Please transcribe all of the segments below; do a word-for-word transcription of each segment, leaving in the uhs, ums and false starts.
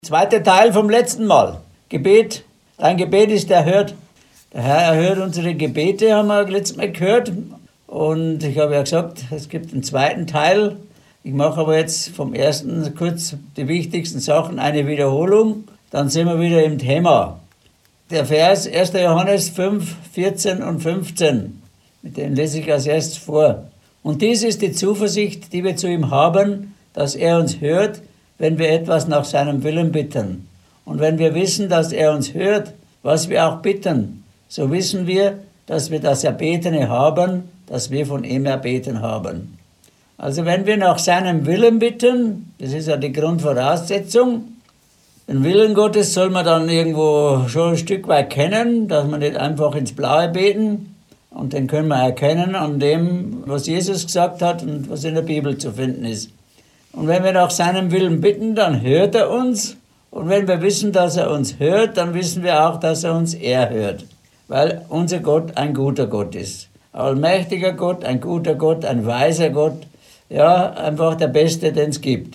Zweiter Teil vom letzten Mal. Gebet. Dein Gebet ist erhört. Der Herr erhört unsere Gebete, haben wir letztes Mal gehört. Und ich habe ja gesagt, es gibt einen zweiten Teil. Ich mache aber jetzt vom ersten kurz die wichtigsten Sachen, eine Wiederholung. Dann sind wir wieder im Thema. Der Vers erster Johannes fünf, vierzehn und fünfzehn. Mit dem lese ich als erstes vor. Und dies ist die Zuversicht, die wir zu ihm haben, dass er uns hört, wenn wir etwas nach seinem Willen bitten. Und wenn wir wissen, dass er uns hört, was wir auch bitten, so wissen wir, dass wir das Erbetene haben, das wir von ihm erbeten haben. Also wenn wir nach seinem Willen bitten, das ist ja die Grundvoraussetzung, den Willen Gottes soll man dann irgendwo schon ein Stück weit kennen, dass wir nicht einfach ins Blaue beten. Und den können wir erkennen an dem, was Jesus gesagt hat und was in der Bibel zu finden ist. Und wenn wir nach seinem Willen bitten, dann hört er uns. Und wenn wir wissen, dass er uns hört, dann wissen wir auch, dass er uns erhört. Weil unser Gott ein guter Gott ist. Allmächtiger Gott, ein guter Gott, ein weiser Gott. Ja, einfach der Beste, den es gibt.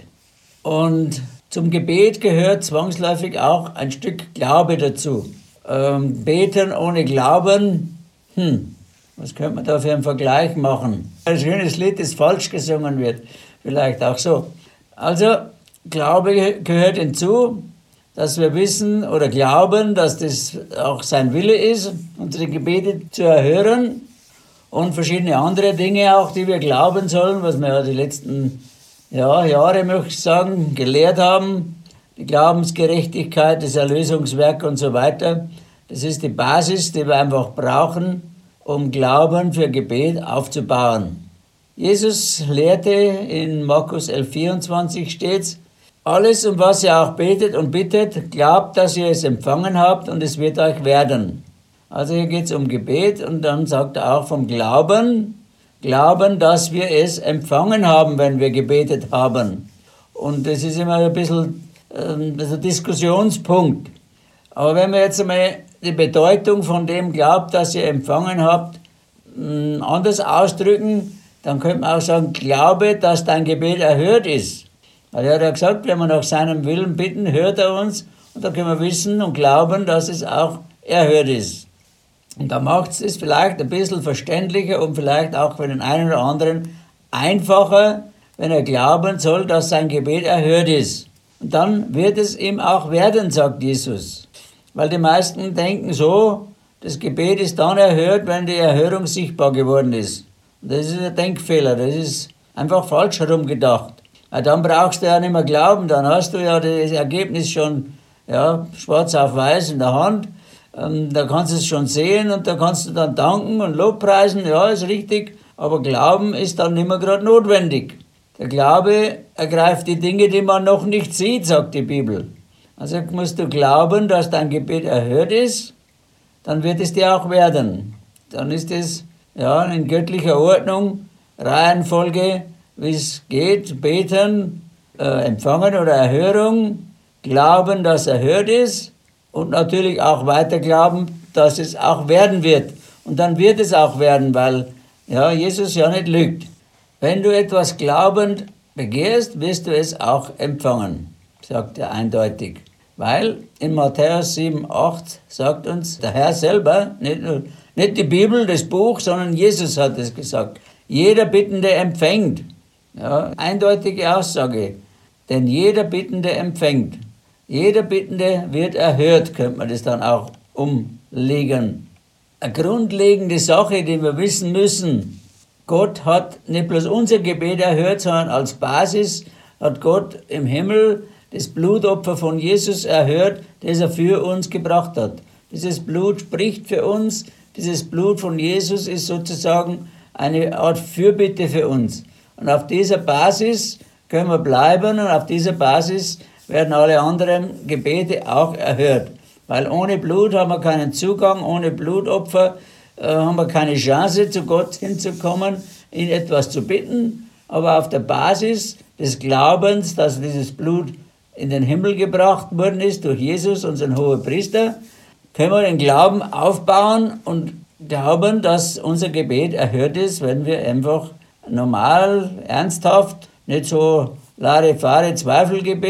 Und zum Gebet gehört zwangsläufig auch ein Stück Glaube dazu. Ähm, beten ohne Glauben, hm, was könnte man da für einen Vergleich machen? Ein schönes Lied, das falsch gesungen wird. Vielleicht auch so. Also, Glaube gehört hinzu, dass wir wissen oder glauben, dass das auch sein Wille ist, unsere Gebete zu erhören und verschiedene andere Dinge auch, die wir glauben sollen, was wir ja die letzten ja, Jahre, möchte ich sagen, gelehrt haben. Die Glaubensgerechtigkeit, das Erlösungswerk und so weiter. Das ist die Basis, die wir einfach brauchen, um Glauben für Gebet aufzubauen. Jesus lehrte in Markus elf, vierundzwanzig steht's, alles, um was ihr auch betet und bittet, glaubt, dass ihr es empfangen habt und es wird euch werden. Also hier geht es um Gebet und dann sagt er auch vom Glauben, glauben, dass wir es empfangen haben, wenn wir gebetet haben. Und das ist immer ein bisschen ähm, ein Diskussionspunkt. Aber wenn wir jetzt einmal die Bedeutung von dem glaubt, dass ihr empfangen habt, mh, anders ausdrücken, dann könnte man auch sagen, glaube, dass dein Gebet erhört ist. Weil er hat ja gesagt, wenn wir nach seinem Willen bitten, hört er uns. Und da können wir wissen und glauben, dass es auch erhört ist. Und da macht es es vielleicht ein bisschen verständlicher und vielleicht auch für den einen oder anderen einfacher, wenn er glauben soll, dass sein Gebet erhört ist. Und dann wird es ihm auch werden, sagt Jesus. Weil die meisten denken so, das Gebet ist dann erhört, wenn die Erhörung sichtbar geworden ist. Das ist ein Denkfehler, das ist einfach falsch herumgedacht. Dann brauchst du ja nicht mehr glauben, dann hast du ja das Ergebnis schon ja, schwarz auf weiß in der Hand. Da kannst du es schon sehen und da kannst du dann danken und Lobpreisen, ja, ist richtig, aber Glauben ist dann nicht mehr gerade notwendig. Der Glaube ergreift die Dinge, die man noch nicht sieht, sagt die Bibel. Also musst du glauben, dass dein Gebet erhört ist, dann wird es dir auch werden. Dann ist es ja, in göttlicher Ordnung, Reihenfolge, wie es geht, beten, äh, empfangen oder Erhörung, glauben, dass erhört ist und natürlich auch weiter glauben, dass es auch werden wird. Und dann wird es auch werden, weil ja, Jesus ja nicht lügt. Wenn du etwas glaubend begehrst, wirst du es auch empfangen, sagt er eindeutig. Weil in Matthäus sieben, acht sagt uns der Herr selber, nicht nur Nicht die Bibel, das Buch, sondern Jesus hat es gesagt. Jeder Bittende empfängt. Ja, eindeutige Aussage. Denn jeder Bittende empfängt. Jeder Bittende wird erhört, könnte man das dann auch umlegen. Eine grundlegende Sache, die wir wissen müssen. Gott hat nicht bloß unser Gebet erhört, sondern als Basis hat Gott im Himmel das Blutopfer von Jesus erhört, das er für uns gebracht hat. Dieses Blut spricht für uns. Dieses Blut von Jesus ist sozusagen eine Art Fürbitte für uns. Und auf dieser Basis können wir bleiben und auf dieser Basis werden alle anderen Gebete auch erhört. Weil ohne Blut haben wir keinen Zugang, ohne Blutopfer äh, haben wir keine Chance, zu Gott hinzukommen, ihn etwas zu bitten. Aber auf der Basis des Glaubens, dass dieses Blut in den Himmel gebracht worden ist durch Jesus, unseren Hohepriester, können wir den Glauben aufbauen und glauben, dass unser Gebet erhört ist, wenn wir einfach normal, ernsthaft, nicht so Larifari Zweifelgebet,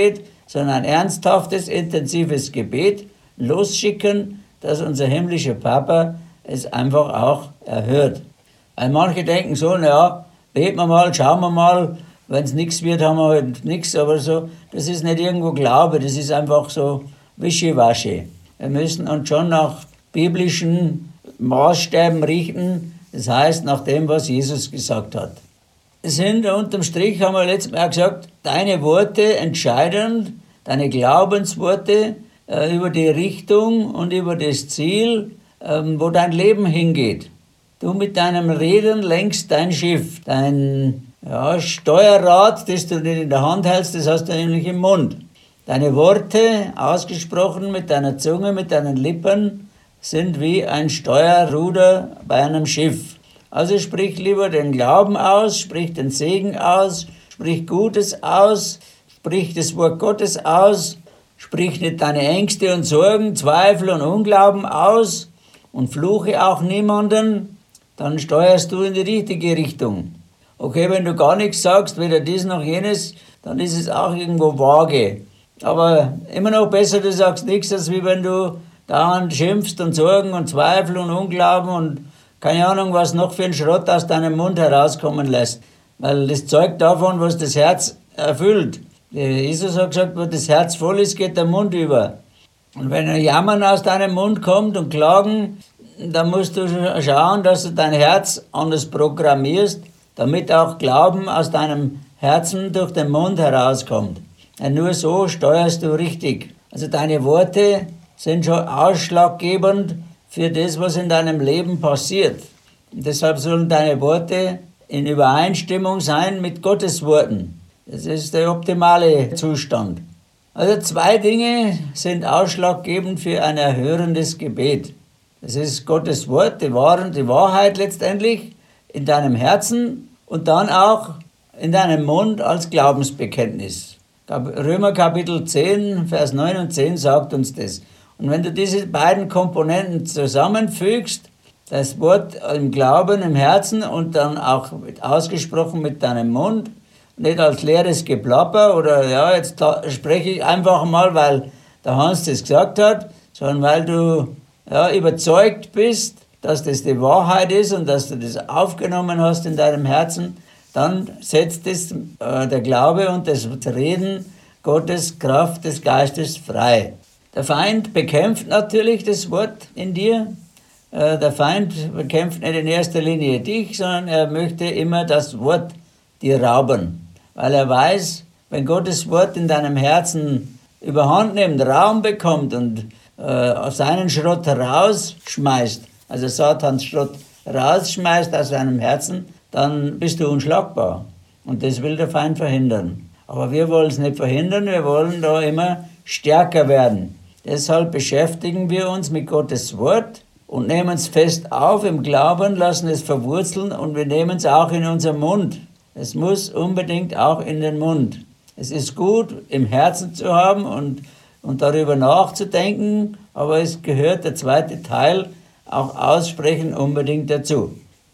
sondern ein ernsthaftes, intensives Gebet losschicken, dass unser himmlischer Papa es einfach auch erhört. Weil manche denken so, naja, beten wir mal, schauen wir mal, wenn es nichts wird, haben wir halt nichts, aber so, das ist nicht irgendwo Glaube, das ist einfach so wischiwaschi. Wir müssen uns schon nach biblischen Maßstäben richten, das heißt nach dem, was Jesus gesagt hat. Es sind unterm Strich, haben wir letztes Mal gesagt, deine Worte entscheiden, deine Glaubensworte äh, über die Richtung und über das Ziel, ähm, wo dein Leben hingeht. Du mit deinem Reden lenkst dein Schiff, dein ja, Steuerrad, das du nicht in der Hand hältst, das hast du nämlich im Mund. Deine Worte, ausgesprochen mit deiner Zunge, mit deinen Lippen, sind wie ein Steuerruder bei einem Schiff. Also sprich lieber den Glauben aus, sprich den Segen aus, sprich Gutes aus, sprich das Wort Gottes aus, sprich nicht deine Ängste und Sorgen, Zweifel und Unglauben aus und fluche auch niemanden, dann steuerst du in die richtige Richtung. Okay, wenn du gar nichts sagst, weder dies noch jenes, dann ist es auch irgendwo vage. Aber immer noch besser, du sagst nichts, als wie wenn du dauernd schimpfst und Sorgen und Zweifel und Unglauben und keine Ahnung, was noch für ein Schrott aus deinem Mund herauskommen lässt. Weil das zeugt davon, was das Herz erfüllt. Jesus hat gesagt, wo das Herz voll ist, geht der Mund über. Und wenn ein Jammern aus deinem Mund kommt und Klagen, dann musst du schauen, dass du dein Herz anders programmierst, damit auch Glauben aus deinem Herzen durch den Mund herauskommt. Und nur so steuerst du richtig. Also deine Worte sind schon ausschlaggebend für das, was in deinem Leben passiert. Und deshalb sollen deine Worte in Übereinstimmung sein mit Gottes Worten. Das ist der optimale Zustand. Also zwei Dinge sind ausschlaggebend für ein erhörendes Gebet. Das ist Gottes Wort, die Wahrheit, die Wahrheit letztendlich in deinem Herzen und dann auch in deinem Mund als Glaubensbekenntnis. Römer Kapitel zehn, Vers neun und zehn sagt uns das. Und wenn du diese beiden Komponenten zusammenfügst, das Wort im Glauben, im Herzen und dann auch ausgesprochen mit deinem Mund, nicht als leeres Geplapper oder ja, jetzt spreche ich einfach mal, weil der Hans das gesagt hat, sondern weil du ja, überzeugt bist, dass das die Wahrheit ist und dass du das aufgenommen hast in deinem Herzen, dann setzt es äh, der Glaube und das Reden Gottes Kraft des Geistes frei. Der Feind bekämpft natürlich das Wort in dir. Äh, der Feind bekämpft nicht in erster Linie dich, sondern er möchte immer das Wort dir rauben. Weil er weiß, wenn Gottes Wort in deinem Herzen überhand nimmt, Raum bekommt und äh, seinen Schrott rausschmeißt, also Satans Schrott rausschmeißt aus seinem Herzen, dann bist du unschlagbar. Und das will der Feind verhindern. Aber wir wollen es nicht verhindern, wir wollen da immer stärker werden. Deshalb beschäftigen wir uns mit Gottes Wort und nehmen es fest auf im Glauben, lassen es verwurzeln und wir nehmen es auch in unseren Mund. Es muss unbedingt auch in den Mund. Es ist gut, im Herzen zu haben und, und darüber nachzudenken, aber es gehört der zweite Teil, auch aussprechen, unbedingt dazu.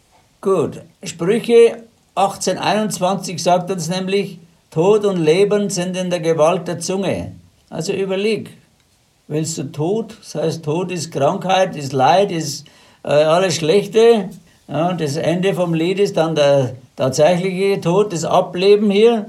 Gut, Sprüche achtzehn einundzwanzig sagt uns nämlich, Tod und Leben sind in der Gewalt der Zunge. Also überleg, willst du Tod? Das heißt, Tod ist Krankheit, ist Leid, ist äh, alles Schlechte. Ja, das Ende vom Lied ist dann der tatsächliche Tod, das Ableben hier.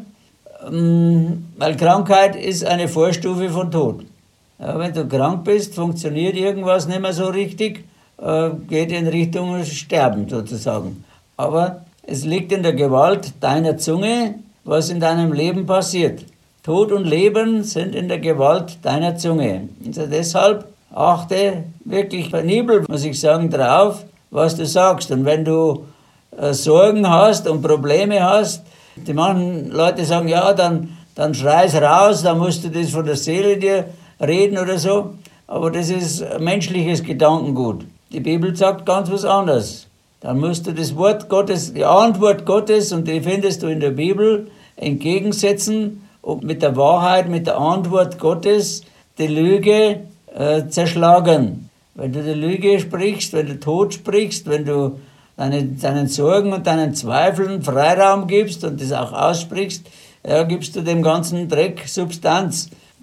Ähm, weil Krankheit ist eine Vorstufe von Tod. Ja, wenn du krank bist, funktioniert irgendwas nicht mehr so richtig, äh, geht in Richtung Sterben sozusagen. Aber es liegt in der Gewalt deiner Zunge, was in deinem Leben passiert. Tod und Leben sind in der Gewalt deiner Zunge. Also deshalb achte wirklich penibel, muss ich sagen, drauf, was du sagst. Und wenn du äh, Sorgen hast und Probleme hast, die manchen Leute sagen, ja, dann, dann schrei's raus, dann musst du das von der Seele dir reden oder so. Aber das ist menschliches Gedankengut. Die Bibel sagt ganz was anderes. Dann musst du das Wort Gottes, die Antwort Gottes, und die findest du in der Bibel, entgegensetzen und mit der Wahrheit, mit der Antwort Gottes die Lüge äh, zerschlagen. Wenn du die Lüge sprichst, wenn du Tod sprichst, wenn du deine, deinen Sorgen und deinen Zweifeln Freiraum gibst und das auch aussprichst, ja, gibst du dem ganzen Dreck Substanz.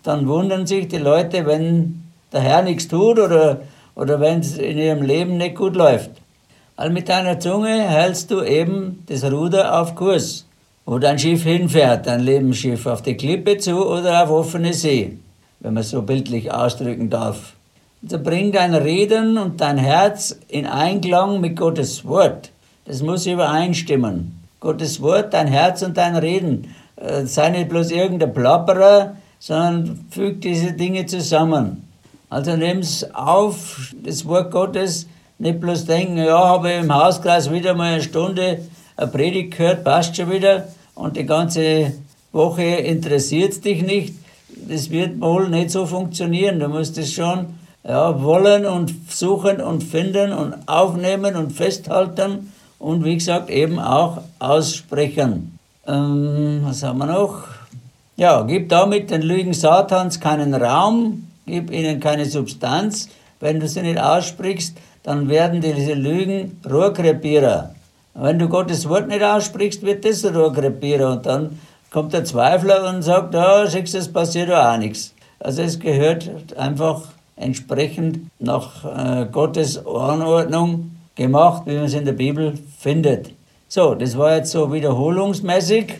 dann wundern sich die Leute, wenn der Herr nichts tut oder, oder wenn es in ihrem Leben nicht gut läuft. Also mit deiner Zunge hältst du eben das Ruder auf Kurs, wo dein Schiff hinfährt, dein Lebensschiff, auf die Klippe zu oder auf offene See, wenn man es so bildlich ausdrücken darf. Also bring dein Reden und dein Herz in Einklang mit Gottes Wort. Das muss übereinstimmen. Gottes Wort, dein Herz und dein Reden. Äh, sei nicht bloß irgendein Plapperer, sondern füg diese Dinge zusammen. Also nimm's auf, das Wort Gottes, nicht bloß denken, ja, habe ich im Hauskreis wieder mal eine Stunde eine Predigt gehört, passt schon wieder, und die ganze Woche interessiert es dich nicht. Das wird wohl nicht so funktionieren. Du musst es schon ja, wollen und suchen und finden und aufnehmen und festhalten und wie gesagt eben auch aussprechen. Ähm, was haben wir noch? Ja, gib damit den Lügen Satans keinen Raum, gib ihnen keine Substanz. Wenn du sie nicht aussprichst, dann werden diese Lügen Rohrkrepierer. Wenn du Gottes Wort nicht aussprichst, wird das ein Rohrkrepierer und dann kommt der Zweifler und sagt, ja, siehst du, es passiert ja auch nichts. Also es gehört einfach entsprechend nach äh, Gottes Anordnung gemacht, wie man es in der Bibel findet. So, das war jetzt so wiederholungsmäßig.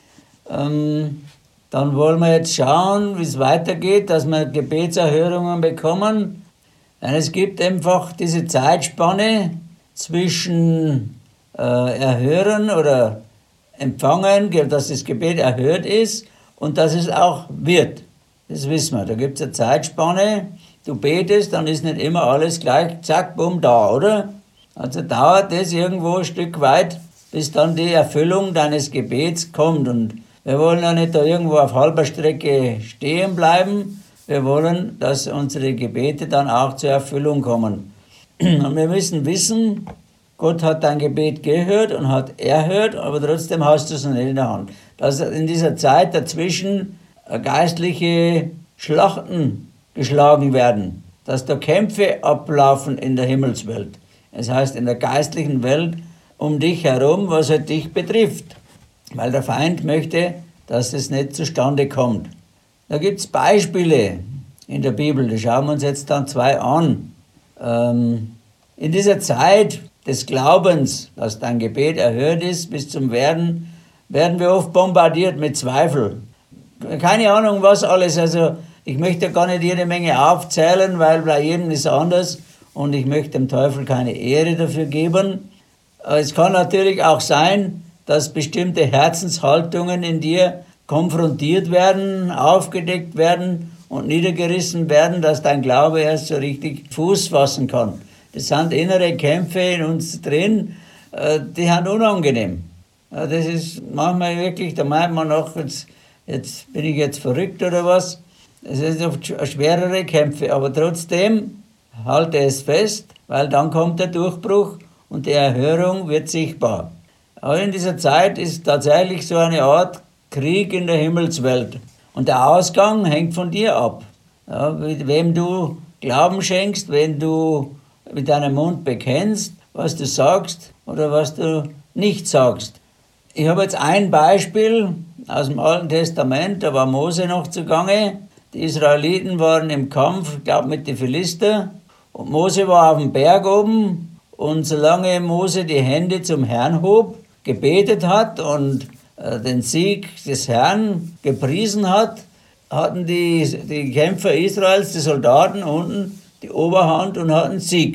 Ähm, dann wollen wir jetzt schauen, wie es weitergeht, dass wir Gebetserhörungen bekommen. Denn es gibt einfach diese Zeitspanne zwischen äh, Erhören oder Empfangen, dass das Gebet erhört ist und dass es auch wird. Das wissen wir. Da gibt es eine Zeitspanne. Du betest, dann ist nicht immer alles gleich, zack, bumm, da, oder? Also dauert das irgendwo ein Stück weit, bis dann die Erfüllung deines Gebets kommt. Und wir wollen ja nicht da irgendwo auf halber Strecke stehen bleiben. Wir wollen, dass unsere Gebete dann auch zur Erfüllung kommen. Und wir müssen wissen, Gott hat dein Gebet gehört und hat erhört, aber trotzdem hast du es noch nicht in der Hand. Dass in dieser Zeit dazwischen geistliche Schlachten geschlagen werden, dass da Kämpfe ablaufen in der Himmelswelt. Das heißt, in der geistlichen Welt um dich herum, was halt dich betrifft. Weil der Feind möchte, dass es nicht zustande kommt. Da gibt es Beispiele in der Bibel, da schauen wir uns jetzt dann zwei an. Ähm, in dieser Zeit des Glaubens, dass dein Gebet erhört ist, bis zum Werden, werden wir oft bombardiert mit Zweifel. Keine Ahnung, was alles. Also ich möchte gar nicht jede Menge aufzählen, weil bei jedem ist anders und ich möchte dem Teufel keine Ehre dafür geben. Es kann natürlich auch sein, dass bestimmte Herzenshaltungen in dir konfrontiert werden, aufgedeckt werden und niedergerissen werden, dass dein Glaube erst so richtig Fuß fassen kann. Das sind innere Kämpfe in uns drin, die sind unangenehm. Das ist manchmal wirklich, da meint man noch, jetzt, jetzt bin ich jetzt verrückt oder was. Es sind oft schwerere Kämpfe, aber trotzdem halte es fest, weil dann kommt der Durchbruch und die Erhörung wird sichtbar. Aber in dieser Zeit ist tatsächlich so eine Art Krieg in der Himmelswelt. Und der Ausgang hängt von dir ab. Ja, mit wem du Glauben schenkst, wenn du mit deinem Mund bekennst, was du sagst oder was du nicht sagst. Ich habe jetzt ein Beispiel aus dem Alten Testament, da war Mose noch zugange. Die Israeliten waren im Kampf, ich glaube mit den Philister. Und Mose war auf dem Berg oben. Und solange Mose die Hände zum Herrn hob, gebetet hat und äh, den Sieg des Herrn gepriesen hat, hatten die, die Kämpfer Israels, die Soldaten unten, die Oberhand und hatten Sieg.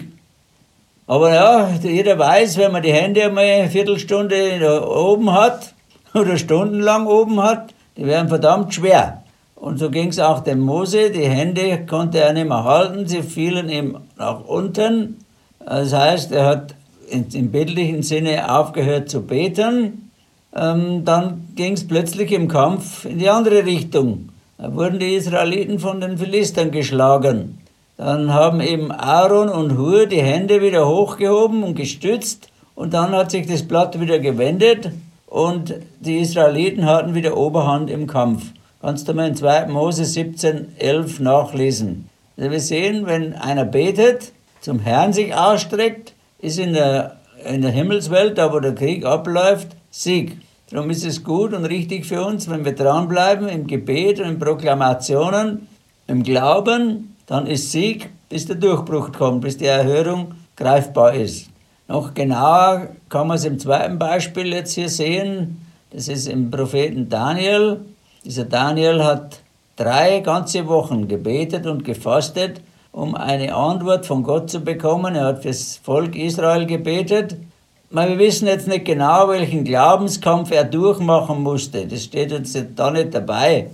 Aber ja, jeder weiß, wenn man die Hände einmal eine Viertelstunde oben hat oder stundenlang oben hat, die werden verdammt schwer. Und so ging es auch dem Mose, die Hände konnte er nicht mehr halten, sie fielen ihm nach unten. Das heißt, er hat im bildlichen Sinne aufgehört zu beten. Ähm, dann ging es plötzlich im Kampf in die andere Richtung. Da wurden die Israeliten von den Philistern geschlagen. Dann haben eben Aaron und Hur die Hände wieder hochgehoben und gestützt. Und dann hat sich das Blatt wieder gewendet und die Israeliten hatten wieder Oberhand im Kampf. Kannst du mal in zweiten Mose siebzehn, elf nachlesen. Also wir sehen, wenn einer betet, zum Herrn sich ausstreckt, ist in der, in der Himmelswelt, da wo der Krieg abläuft, Sieg. Darum ist es gut und richtig für uns, wenn wir dranbleiben im Gebet und in Proklamationen, im Glauben, dann ist Sieg, bis der Durchbruch kommt, bis die Erhörung greifbar ist. Noch genauer kann man es im zweiten Beispiel jetzt hier sehen. Das ist im Propheten Daniel. Dieser Daniel hat drei ganze Wochen gebetet und gefastet, um eine Antwort von Gott zu bekommen. Er hat für das Volk Israel gebetet. Wir wissen jetzt nicht genau, welchen Glaubenskampf er durchmachen musste. Das steht uns da nicht dabei.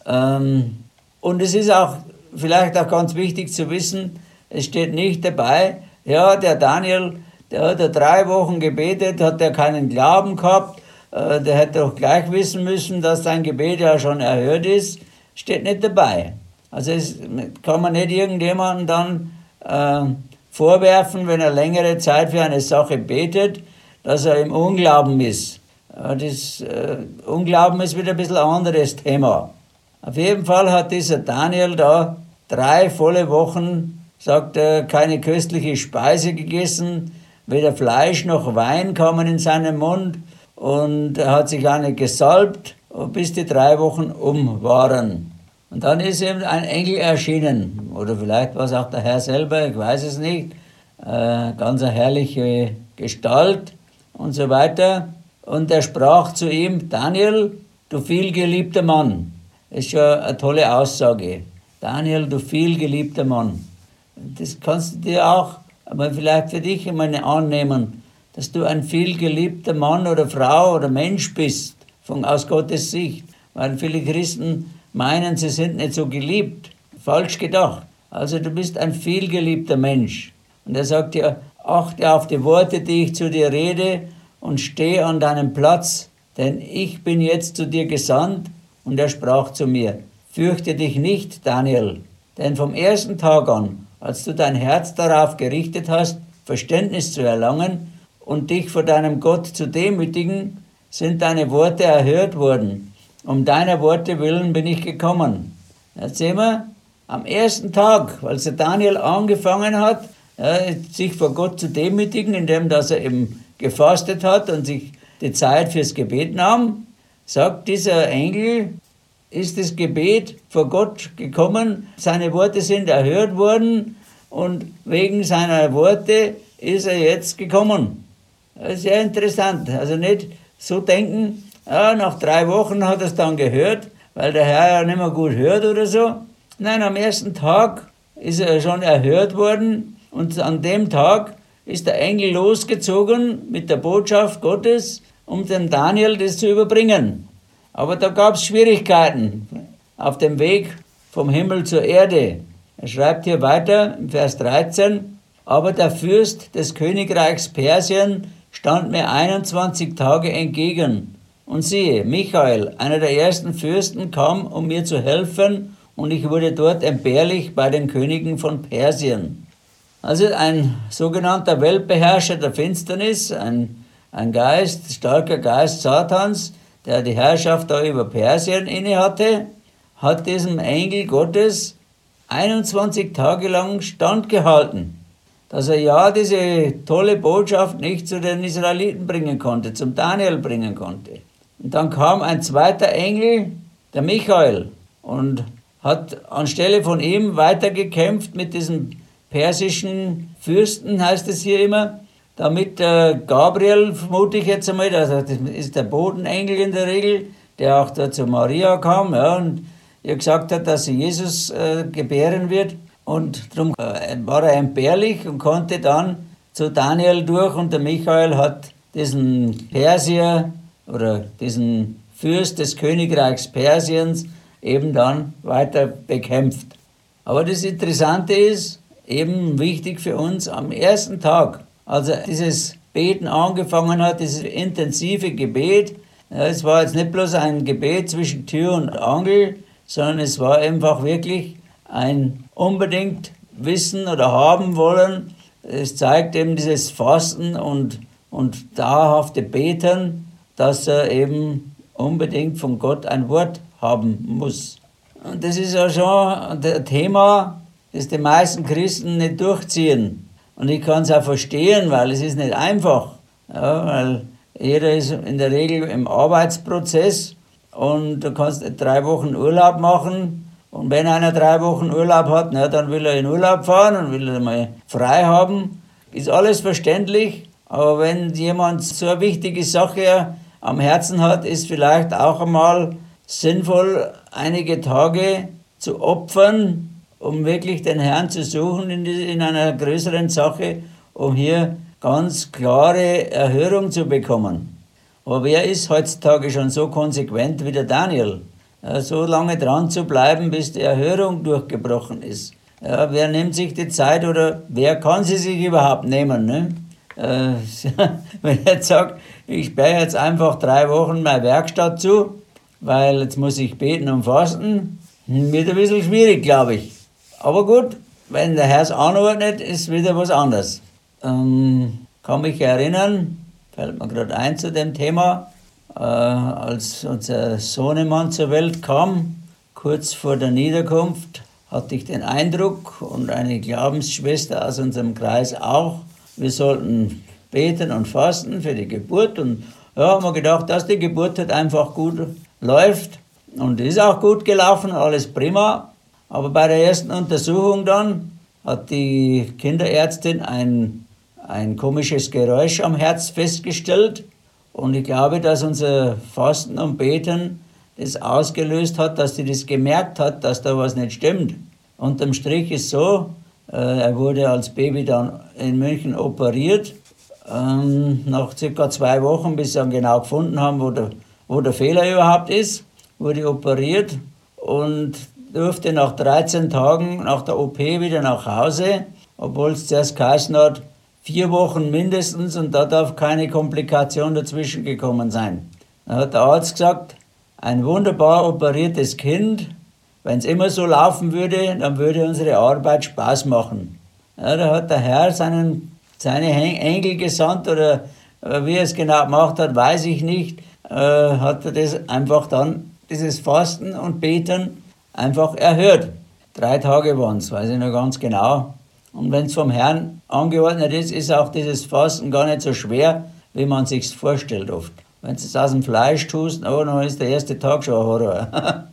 Und es ist auch vielleicht auch ganz wichtig zu wissen, es steht nicht dabei, ja, der Daniel, der hat ja drei Wochen gebetet, hat er keinen Glauben gehabt, der hätte doch gleich wissen müssen, dass sein Gebet ja schon erhört ist. Steht nicht dabei. Also es kann man nicht irgendjemandem dann äh, vorwerfen, wenn er längere Zeit für eine Sache betet, dass er im Unglauben ist. Ja, das äh, Unglauben ist wieder ein bisschen ein anderes Thema. Auf jeden Fall hat dieser Daniel da drei volle Wochen, sagt er, keine köstliche Speise gegessen, weder Fleisch noch Wein kamen in seinen Mund und er hat sich auch nicht gesalbt, bis die drei Wochen um waren. Und dann ist ihm ein Engel erschienen, oder vielleicht war es auch der Herr selber, ich weiß es nicht, äh, ganz eine herrliche Gestalt und so weiter. Und er sprach zu ihm, Daniel, du vielgeliebter Mann. Das ist schon eine tolle Aussage. Daniel, du vielgeliebter Mann. Das kannst du dir auch, aber vielleicht für dich einmal annehmen, dass du ein vielgeliebter Mann oder Frau oder Mensch bist, von, aus Gottes Sicht. Weil viele Christen meinen, sie sind nicht so geliebt. Falsch gedacht. Also du bist ein vielgeliebter Mensch. Und er sagt dir, achte auf die Worte, die ich zu dir rede und stehe an deinem Platz, denn ich bin jetzt zu dir gesandt. Und er sprach zu mir, fürchte dich nicht, Daniel, denn vom ersten Tag an, als du dein Herz darauf gerichtet hast, Verständnis zu erlangen und dich vor deinem Gott zu demütigen, sind deine Worte erhört worden. Um deiner Worte willen bin ich gekommen. Jetzt sehen wir, am ersten Tag, als der Daniel angefangen hat, ja, sich vor Gott zu demütigen, indem dass er eben gefastet hat und sich die Zeit fürs Gebet nahm, sagt dieser Engel, ist das Gebet vor Gott gekommen, seine Worte sind erhört worden und wegen seiner Worte ist er jetzt gekommen. Das ist sehr interessant. Also nicht so denken, ja, nach drei Wochen hat er es dann gehört, weil der Herr ja nicht mehr gut hört oder so. Nein, am ersten Tag ist er schon erhört worden und an dem Tag ist der Engel losgezogen mit der Botschaft Gottes, um dem Daniel das zu überbringen. Aber da gab es Schwierigkeiten auf dem Weg vom Himmel zur Erde. Er schreibt hier weiter im Vers dreizehn, aber der Fürst des Königreichs Persien stand mir einundzwanzig Tage entgegen. Und siehe, Michael, einer der ersten Fürsten, kam, um mir zu helfen, und ich wurde dort entbehrlich bei den Königen von Persien. Also ein sogenannter Weltbeherrscher der Finsternis, ein, ein Geist, starker Geist Satans, der die Herrschaft da über Persien innehatte, hat diesem Engel Gottes einundzwanzig Tage lang standgehalten, dass er ja diese tolle Botschaft nicht zu den Israeliten bringen konnte, zum Daniel bringen konnte. Und dann kam ein zweiter Engel, der Michael, und hat anstelle von ihm weitergekämpft mit diesem persischen Fürsten, heißt es hier immer, damit äh, Gabriel, vermute ich jetzt einmal, also das ist der Bodenengel in der Regel, der auch da zu Maria kam, ja, und ihr gesagt hat, dass sie Jesus äh, gebären wird. Und darum äh, war er entbehrlich und konnte dann zu Daniel durch, und der Michael hat diesen Persier oder diesen Fürst des Königreichs Persiens eben dann weiter bekämpft. Aber das Interessante ist, eben wichtig für uns, am ersten Tag, als er dieses Beten angefangen hat, dieses intensive Gebet, ja, es war jetzt nicht bloß ein Gebet zwischen Tür und Angel, sondern es war einfach wirklich ein unbedingt Wissen oder haben wollen. Es zeigt eben dieses Fasten und, und dauerhafte Beten, dass er eben unbedingt von Gott ein Wort haben muss. Und das ist ja schon ein Thema, das die meisten Christen nicht durchziehen. Und ich kann es auch verstehen, weil es ist nicht einfach. Ja, weil jeder ist in der Regel im Arbeitsprozess und du kannst drei Wochen Urlaub machen Und wenn einer drei Wochen Urlaub hat, na, dann will er in Urlaub fahren und will er mal frei haben. Ist alles verständlich, aber wenn jemand so eine wichtige Sache am Herzen hat, ist vielleicht auch einmal sinnvoll, einige Tage zu opfern, um wirklich den Herrn zu suchen in, die, in einer größeren Sache, um hier ganz klare Erhörung zu bekommen. Aber wer ist heutzutage schon so konsequent wie der Daniel? Ja, so lange dran zu bleiben, bis die Erhörung durchgebrochen ist. Ja, wer nimmt sich die Zeit oder wer kann sie sich überhaupt nehmen? Ne? Äh, wenn er jetzt sagt, ich sperre jetzt einfach drei Wochen meine Werkstatt zu, weil jetzt muss ich beten und fasten, wird ein bisschen schwierig, glaube ich. Aber gut, wenn der Herr es anordnet, ist wieder was anderes. Ähm, kann mich erinnern, fällt mir gerade ein zu dem Thema, äh, als unser Sohnemann zur Welt kam, kurz vor der Niederkunft, hatte ich den Eindruck und eine Glaubensschwester aus unserem Kreis auch, wir sollten beten und fasten für die Geburt. Und ja, haben wir gedacht, dass die Geburt halt einfach gut läuft und ist auch gut gelaufen, alles prima. Aber bei der ersten Untersuchung dann hat die Kinderärztin ein, ein komisches Geräusch am Herz festgestellt. Und ich glaube, dass unser Fasten und Beten das ausgelöst hat, dass sie das gemerkt hat, dass da was nicht stimmt. Unterm Strich ist so, äh, er wurde als Baby dann in München operiert. Ähm, nach circa zwei Wochen, bis sie dann genau gefunden haben, wo der, wo der Fehler überhaupt ist, wurde operiert und durfte nach dreizehn Tagen nach der O P wieder nach Hause, obwohl es zuerst geheißen hat, vier Wochen mindestens und da darf keine Komplikation dazwischen gekommen sein. Dann hat der Arzt gesagt, ein wunderbar operiertes Kind, wenn es immer so laufen würde, dann würde unsere Arbeit Spaß machen. Ja, da hat der Herr seinen, seine Engel gesandt oder wie er es genau gemacht hat, weiß ich nicht, äh, hat er das einfach dann, dieses Fasten und Beten, einfach erhört. Drei Tage waren es, weiß ich noch ganz genau. Und wenn es vom Herrn angeordnet ist, ist auch dieses Fasten gar nicht so schwer, wie man sich vorstellt oft. Wenn du es aus dem Fleisch tust, oh, dann ist der erste Tag schon ein Horror.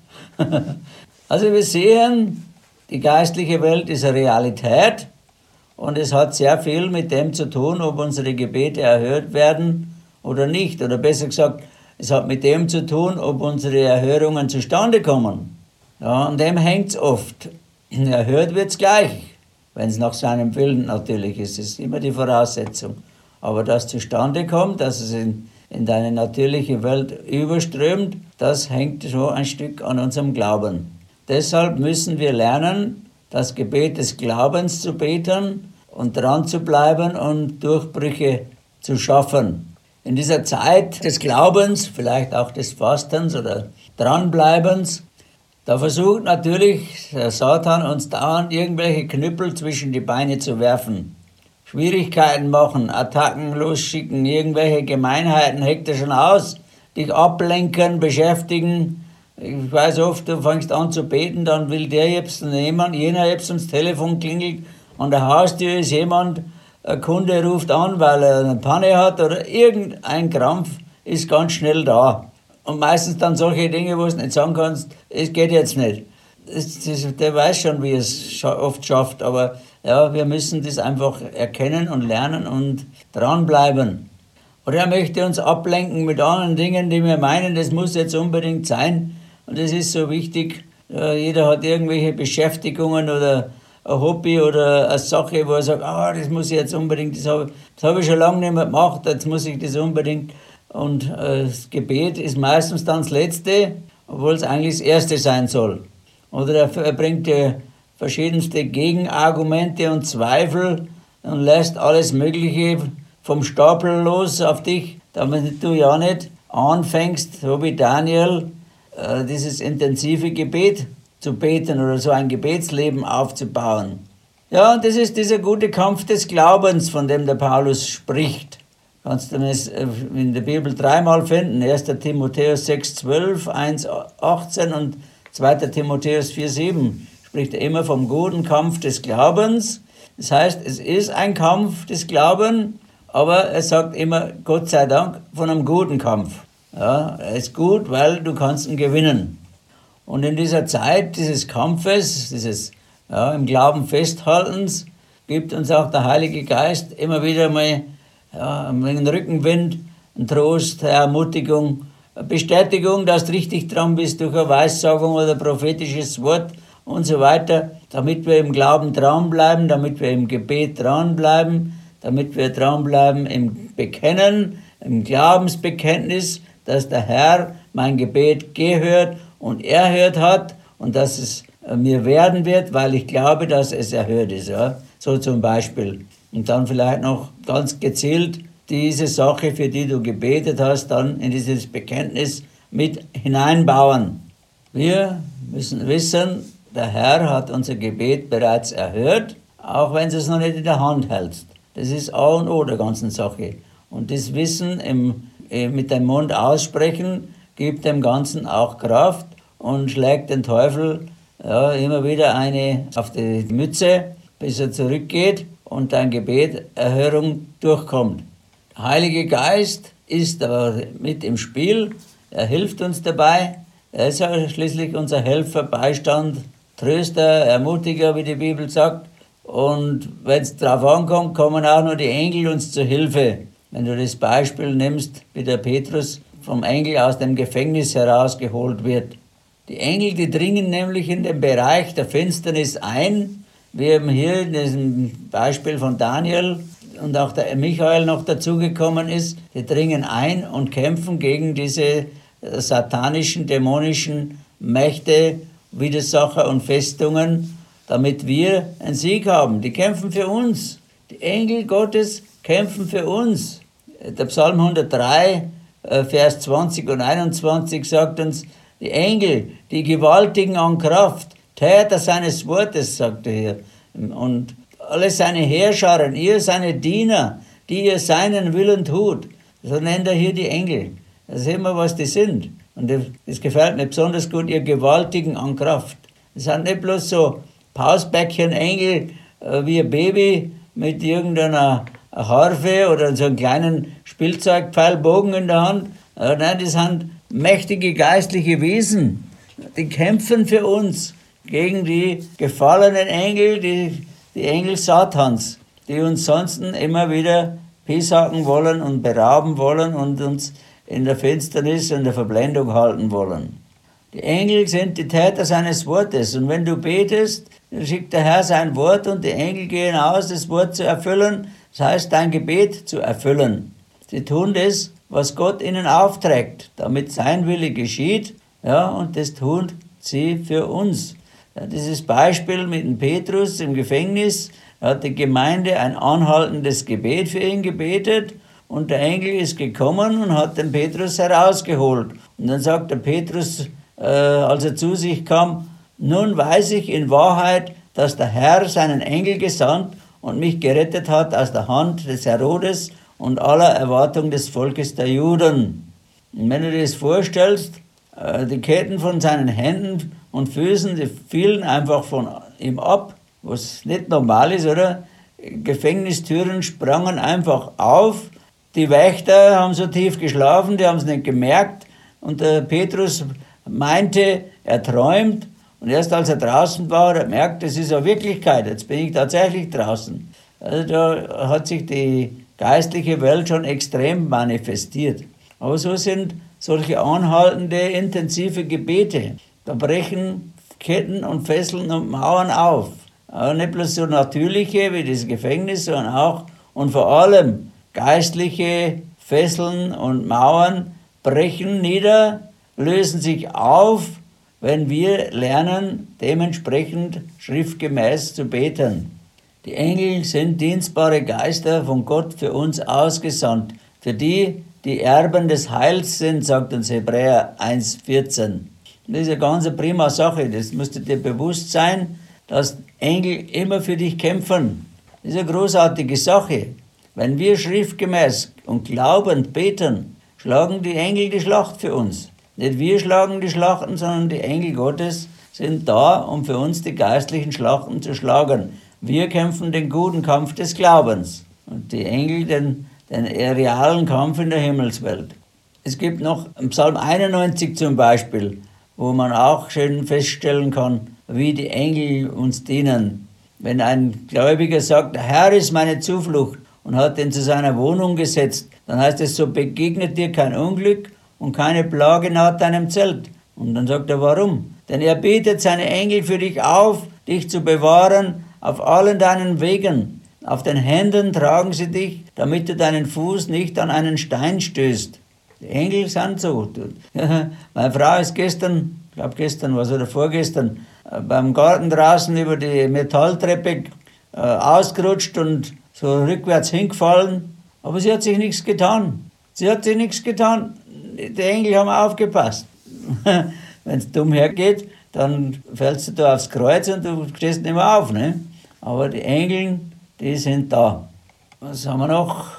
Also wir sehen, die geistliche Welt ist eine Realität und es hat sehr viel mit dem zu tun, ob unsere Gebete erhört werden oder nicht. Oder besser gesagt, es hat mit dem zu tun, ob unsere Erhörungen zustande kommen. Ja, an dem hängt es oft. Erhört wird es gleich, wenn es nach seinem Willen natürlich ist. Das ist immer die Voraussetzung. Aber dass zustande kommt, dass es in, in deine natürliche Welt überströmt, das hängt schon ein Stück an unserem Glauben. Deshalb müssen wir lernen, das Gebet des Glaubens zu beten und dran zu bleiben und Durchbrüche zu schaffen. In dieser Zeit des Glaubens, vielleicht auch des Fastens oder Dranbleibens, da versucht natürlich der Satan uns dauernd irgendwelche Knüppel zwischen die Beine zu werfen. Schwierigkeiten machen, Attacken losschicken, irgendwelche Gemeinheiten heckt er schon aus, dich ablenken, beschäftigen. Ich weiß oft, du fängst an zu beten, dann will der jetzt nehmen, jener jetzt ins Telefon klingelt, an der Haustür ist jemand, ein Kunde ruft an, weil er eine Panne hat oder irgendein Krampf ist ganz schnell da. Und meistens dann solche Dinge, wo du nicht sagen kannst, es geht jetzt nicht. Das, das, der weiß schon, wie es oft schafft, aber ja, wir müssen das einfach erkennen und lernen und dranbleiben. Oder er möchte uns ablenken mit anderen Dingen, die wir meinen, das muss jetzt unbedingt sein. Und das ist so wichtig. Ja, jeder hat irgendwelche Beschäftigungen oder ein Hobby oder eine Sache, wo er sagt, ah, das muss ich jetzt unbedingt, das habe, das habe ich schon lange nicht mehr gemacht, jetzt muss ich das unbedingt. Und äh, das Gebet ist meistens dann das Letzte, obwohl es eigentlich das Erste sein soll. Oder er, er bringt dir verschiedenste Gegenargumente und Zweifel und lässt alles Mögliche vom Stapel los auf dich, damit du ja nicht anfängst, so wie Daniel, äh, dieses intensive Gebet zu beten oder so ein Gebetsleben aufzubauen. Ja, und das ist dieser gute Kampf des Glaubens, von dem der Paulus spricht. Kannst du das in der Bibel dreimal finden. erster Timotheus sechs zwölf, eins achtzehn und zweiter Timotheus vier sieben. Spricht er immer vom guten Kampf des Glaubens. Das heißt, es ist ein Kampf des Glaubens, aber er sagt immer, Gott sei Dank, von einem guten Kampf. Ja, er ist gut, weil du kannst ihn gewinnen. Und in dieser Zeit dieses Kampfes, dieses ja, im Glauben Festhaltens, gibt uns auch der Heilige Geist immer wieder mal ja, einen Rückenwind, einen Trost, eine Ermutigung, eine Bestätigung, dass du richtig dran bist durch eine Weissagung oder ein prophetisches Wort und so weiter, damit wir im Glauben dranbleiben, damit wir im Gebet dranbleiben, damit wir dranbleiben im Bekennen, im Glaubensbekenntnis, dass der Herr mein Gebet gehört und erhört hat und dass es mir werden wird, weil ich glaube, dass es erhört ist. Ja? So zum Beispiel. Und dann vielleicht noch ganz gezielt diese Sache, für die du gebetet hast, dann in dieses Bekenntnis mit hineinbauen. Wir müssen wissen, der Herr hat unser Gebet bereits erhört, auch wenn du es noch nicht in der Hand hältst. Das ist A und O der ganzen Sache. Und das Wissen im, mit dem Mund aussprechen, gibt dem Ganzen auch Kraft und schlägt den Teufel ja, immer wieder eine auf die Mütze, bis er zurückgeht und dein Gebet Erhörung durchkommt. Der Heilige Geist ist aber mit im Spiel, er hilft uns dabei, er ist ja schließlich unser Helfer, Beistand, Tröster, Ermutiger, wie die Bibel sagt. Und wenn es darauf ankommt, kommen auch nur die Engel uns zur Hilfe. Wenn du das Beispiel nimmst, wie der Petrus vom Engel aus dem Gefängnis herausgeholt wird. Die Engel, die dringen nämlich in den Bereich der Finsternis ein, wie eben hier in diesem Beispiel von Daniel und auch der Michael noch dazugekommen ist. Die dringen ein und kämpfen gegen diese satanischen, dämonischen Mächte, Widersacher und Festungen, damit wir einen Sieg haben. Die kämpfen für uns. Die Engel Gottes kämpfen für uns. Der Psalm hundertdrei, Vers zwanzig und einundzwanzig sagt uns, die Engel, die Gewaltigen an Kraft, Täter seines Wortes, sagt er hier. Und alle seine Heerscharen, ihr seine Diener, die ihr seinen Willen tut. So nennt er hier die Engel. Da sehen wir, was die sind. Und das gefällt mir besonders gut, ihr Gewaltigen an Kraft. Das sind nicht bloß so Pausbäckchen-Engel äh, wie ein Baby mit irgendeiner Harfe oder so einem kleinen Spielzeugpfeilbogen in der Hand. Äh, nein, das sind mächtige geistliche Wesen. Die kämpfen für uns gegen die gefallenen Engel, die, die Engel Satans, die uns sonst immer wieder piesacken wollen und berauben wollen und uns in der Finsternis und der Verblendung halten wollen. Die Engel sind die Täter seines Wortes. Und wenn du betest, dann schickt der Herr sein Wort und die Engel gehen aus, das Wort zu erfüllen. Das heißt, dein Gebet zu erfüllen. Sie tun das, was Gott ihnen aufträgt, damit sein Wille geschieht. Ja, und das tun sie für uns. Ja, dieses Beispiel mit dem Petrus im Gefängnis, hat die Gemeinde ein anhaltendes Gebet für ihn gebetet. Und der Engel ist gekommen und hat den Petrus herausgeholt. Und dann sagt der Petrus, äh, als er zu sich kam, nun weiß ich in Wahrheit, dass der Herr seinen Engel gesandt und mich gerettet hat aus der Hand des Herodes und aller Erwartung des Volkes der Juden. Und wenn du dir das vorstellst, äh, die Ketten von seinen Händen und Füßen, die fielen einfach von ihm ab, was nicht normal ist, oder? Gefängnistüren sprangen einfach auf. Die Wächter haben so tief geschlafen, die haben es nicht gemerkt. Und der Petrus meinte, er träumt. Und erst als er draußen war, er merkt, es ist eine Wirklichkeit, jetzt bin ich tatsächlich draußen. Also da hat sich die geistliche Welt schon extrem manifestiert. Aber so sind solche anhaltende, intensive Gebete. Da brechen Ketten und Fesseln und Mauern auf. Aber nicht bloß so natürliche wie das Gefängnis, sondern auch und vor allem geistliche Fesseln und Mauern brechen nieder, lösen sich auf, wenn wir lernen, dementsprechend schriftgemäß zu beten. Die Engel sind dienstbare Geister von Gott für uns ausgesandt, für die, die Erben des Heils sind, sagt uns Hebräer eins vierzehn. Das ist eine ganz prima Sache, das musst du dir bewusst sein, dass Engel immer für dich kämpfen. Das ist eine großartige Sache. Wenn wir schriftgemäß und glaubend beten, schlagen die Engel die Schlacht für uns. Nicht wir schlagen die Schlachten, sondern die Engel Gottes sind da, um für uns die geistlichen Schlachten zu schlagen. Wir kämpfen den guten Kampf des Glaubens und die Engel den, den realen Kampf in der Himmelswelt. Es gibt noch im Psalm einundneunzig zum Beispiel wo man auch schön feststellen kann, wie die Engel uns dienen. Wenn ein Gläubiger sagt, der Herr ist meine Zuflucht und hat ihn zu seiner Wohnung gesetzt, dann heißt es, so begegnet dir kein Unglück und keine Plage nahe deinem Zelt. Und dann sagt er, warum? Denn er bietet seine Engel für dich auf, dich zu bewahren auf allen deinen Wegen. Auf den Händen tragen sie dich, damit du deinen Fuß nicht an einen Stein stößt. Die Engel sind so. Meine Frau ist gestern, ich glaube gestern war es oder vorgestern, beim Garten draußen über die Metalltreppe äh, ausgerutscht und so rückwärts hingefallen. Aber sie hat sich nichts getan. Sie hat sich nichts getan. Die Engel haben aufgepasst. Wenn es dumm hergeht, dann fällst du da aufs Kreuz und du stehst nicht mehr auf. Ne? Aber die Engel, die sind da. Was haben wir noch?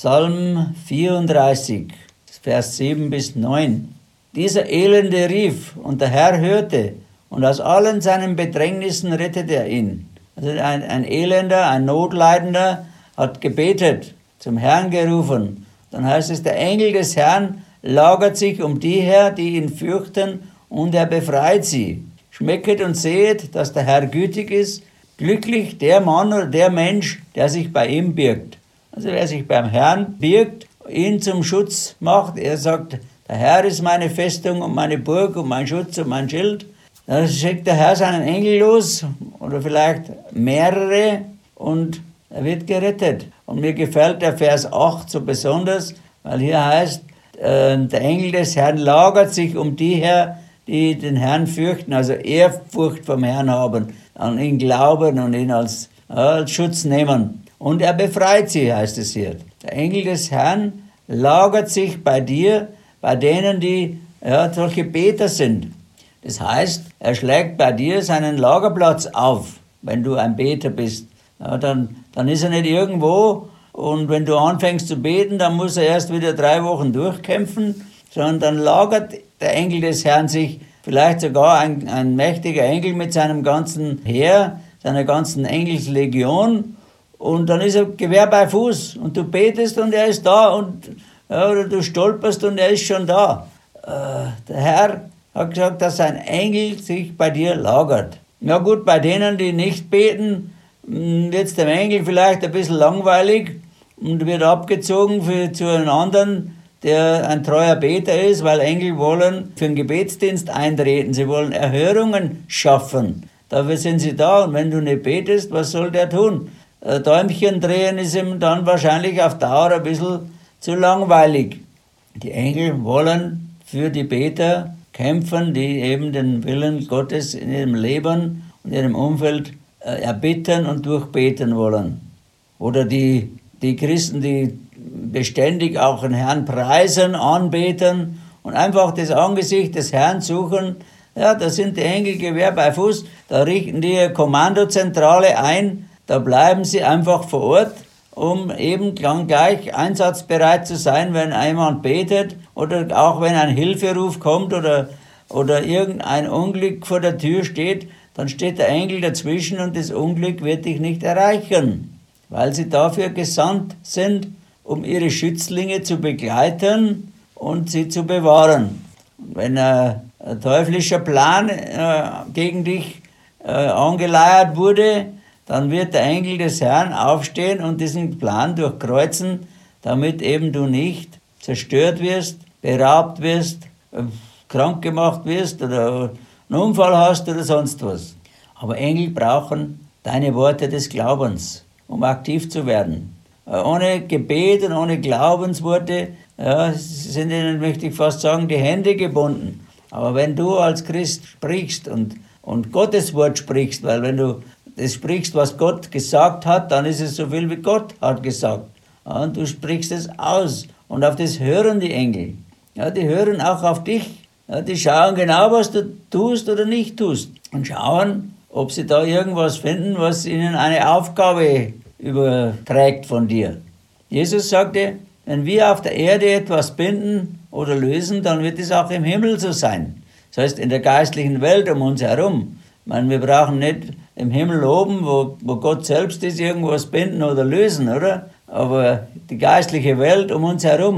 Psalm vierunddreißig, Vers sieben bis neun. Dieser Elende rief, und der Herr hörte, und aus allen seinen Bedrängnissen rettete er ihn. Also ein, ein Elender, ein Notleidender hat gebetet, zum Herrn gerufen. Dann heißt es, der Engel des Herrn lagert sich um die her, die ihn fürchten, und er befreit sie. Schmecket und sehet, dass der Herr gütig ist. Glücklich der Mann oder der Mensch, der sich bei ihm birgt. Also wer sich beim Herrn birgt, ihn zum Schutz macht, er sagt, der Herr ist meine Festung und meine Burg und mein Schutz und mein Schild. Dann schickt der Herr seinen Engel los oder vielleicht mehrere und er wird gerettet. Und mir gefällt der Vers acht so besonders, weil hier heißt, äh, der Engel des Herrn lagert sich um die her, die den Herrn fürchten, also Ehrfurcht vom Herrn haben, an ihn glauben und ihn als, äh, als Schutz nehmen. Und er befreit sie, heißt es hier. Der Engel des Herrn lagert sich bei dir, bei denen, die ja, solche Beter sind. Das heißt, er schlägt bei dir seinen Lagerplatz auf, wenn du ein Beter bist. Ja, dann, dann ist er nicht irgendwo und wenn du anfängst zu beten, dann muss er erst wieder drei Wochen durchkämpfen, sondern dann lagert der Engel des Herrn sich, vielleicht sogar ein, ein mächtiger Engel mit seinem ganzen Heer, seiner ganzen Engelslegion, und dann ist er Gewehr bei Fuß und du betest und er ist da und ja, oder du stolperst und er ist schon da. Äh, der Herr hat gesagt, dass sein Engel sich bei dir lagert. Na gut, bei denen, die nicht beten, wird es dem Engel vielleicht ein bisschen langweilig und wird abgezogen für, zu einem anderen, der ein treuer Beter ist, weil Engel wollen für den Gebetsdienst eintreten. Sie wollen Erhörungen schaffen. Dafür sind sie da und wenn du nicht betest, was soll der tun? Däumchen drehen ist ihm dann wahrscheinlich auf Dauer ein bisschen zu langweilig. Die Engel wollen für die Beter kämpfen, die eben den Willen Gottes in ihrem Leben und ihrem Umfeld erbitten und durchbeten wollen. Oder die, die Christen, die beständig auch den Herrn preisen, anbeten und einfach das Angesicht des Herrn suchen. Ja, da sind die Engel Gewehr bei Fuß, da richten die ihre Kommandozentrale ein, da bleiben sie einfach vor Ort, um eben dann gleich einsatzbereit zu sein, wenn jemand betet oder auch wenn ein Hilferuf kommt oder, oder irgendein Unglück vor der Tür steht, dann steht der Engel dazwischen und das Unglück wird dich nicht erreichen, weil sie dafür gesandt sind, um ihre Schützlinge zu begleiten und sie zu bewahren. Wenn ein, ein teuflischer Plan äh, gegen dich äh, angeleiert wurde, dann wird der Engel des Herrn aufstehen und diesen Plan durchkreuzen, damit eben du nicht zerstört wirst, beraubt wirst, äh, krank gemacht wirst oder einen Unfall hast oder sonst was. Aber Engel brauchen deine Worte des Glaubens, um aktiv zu werden. Ohne Gebet und ohne Glaubensworte ja, sind ihnen, möchte ich fast sagen, die Hände gebunden. Aber wenn du als Christ sprichst und, und Gottes Wort sprichst, weil wenn du das sprichst, was Gott gesagt hat, dann ist es so viel, wie Gott hat gesagt. Ja, und du sprichst es aus. Und auf das hören die Engel. Ja, die hören auch auf dich. Ja, die schauen genau, was du tust oder nicht tust. Und schauen, ob sie da irgendwas finden, was ihnen eine Aufgabe überträgt von dir. Jesus sagte, wenn wir auf der Erde etwas binden oder lösen, dann wird es auch im Himmel so sein. Das heißt, in der geistlichen Welt um uns herum. Ich meine, wir brauchen nicht im Himmel oben, wo, wo Gott selbst ist, irgendwas binden oder lösen, oder? Aber die geistliche Welt um uns herum,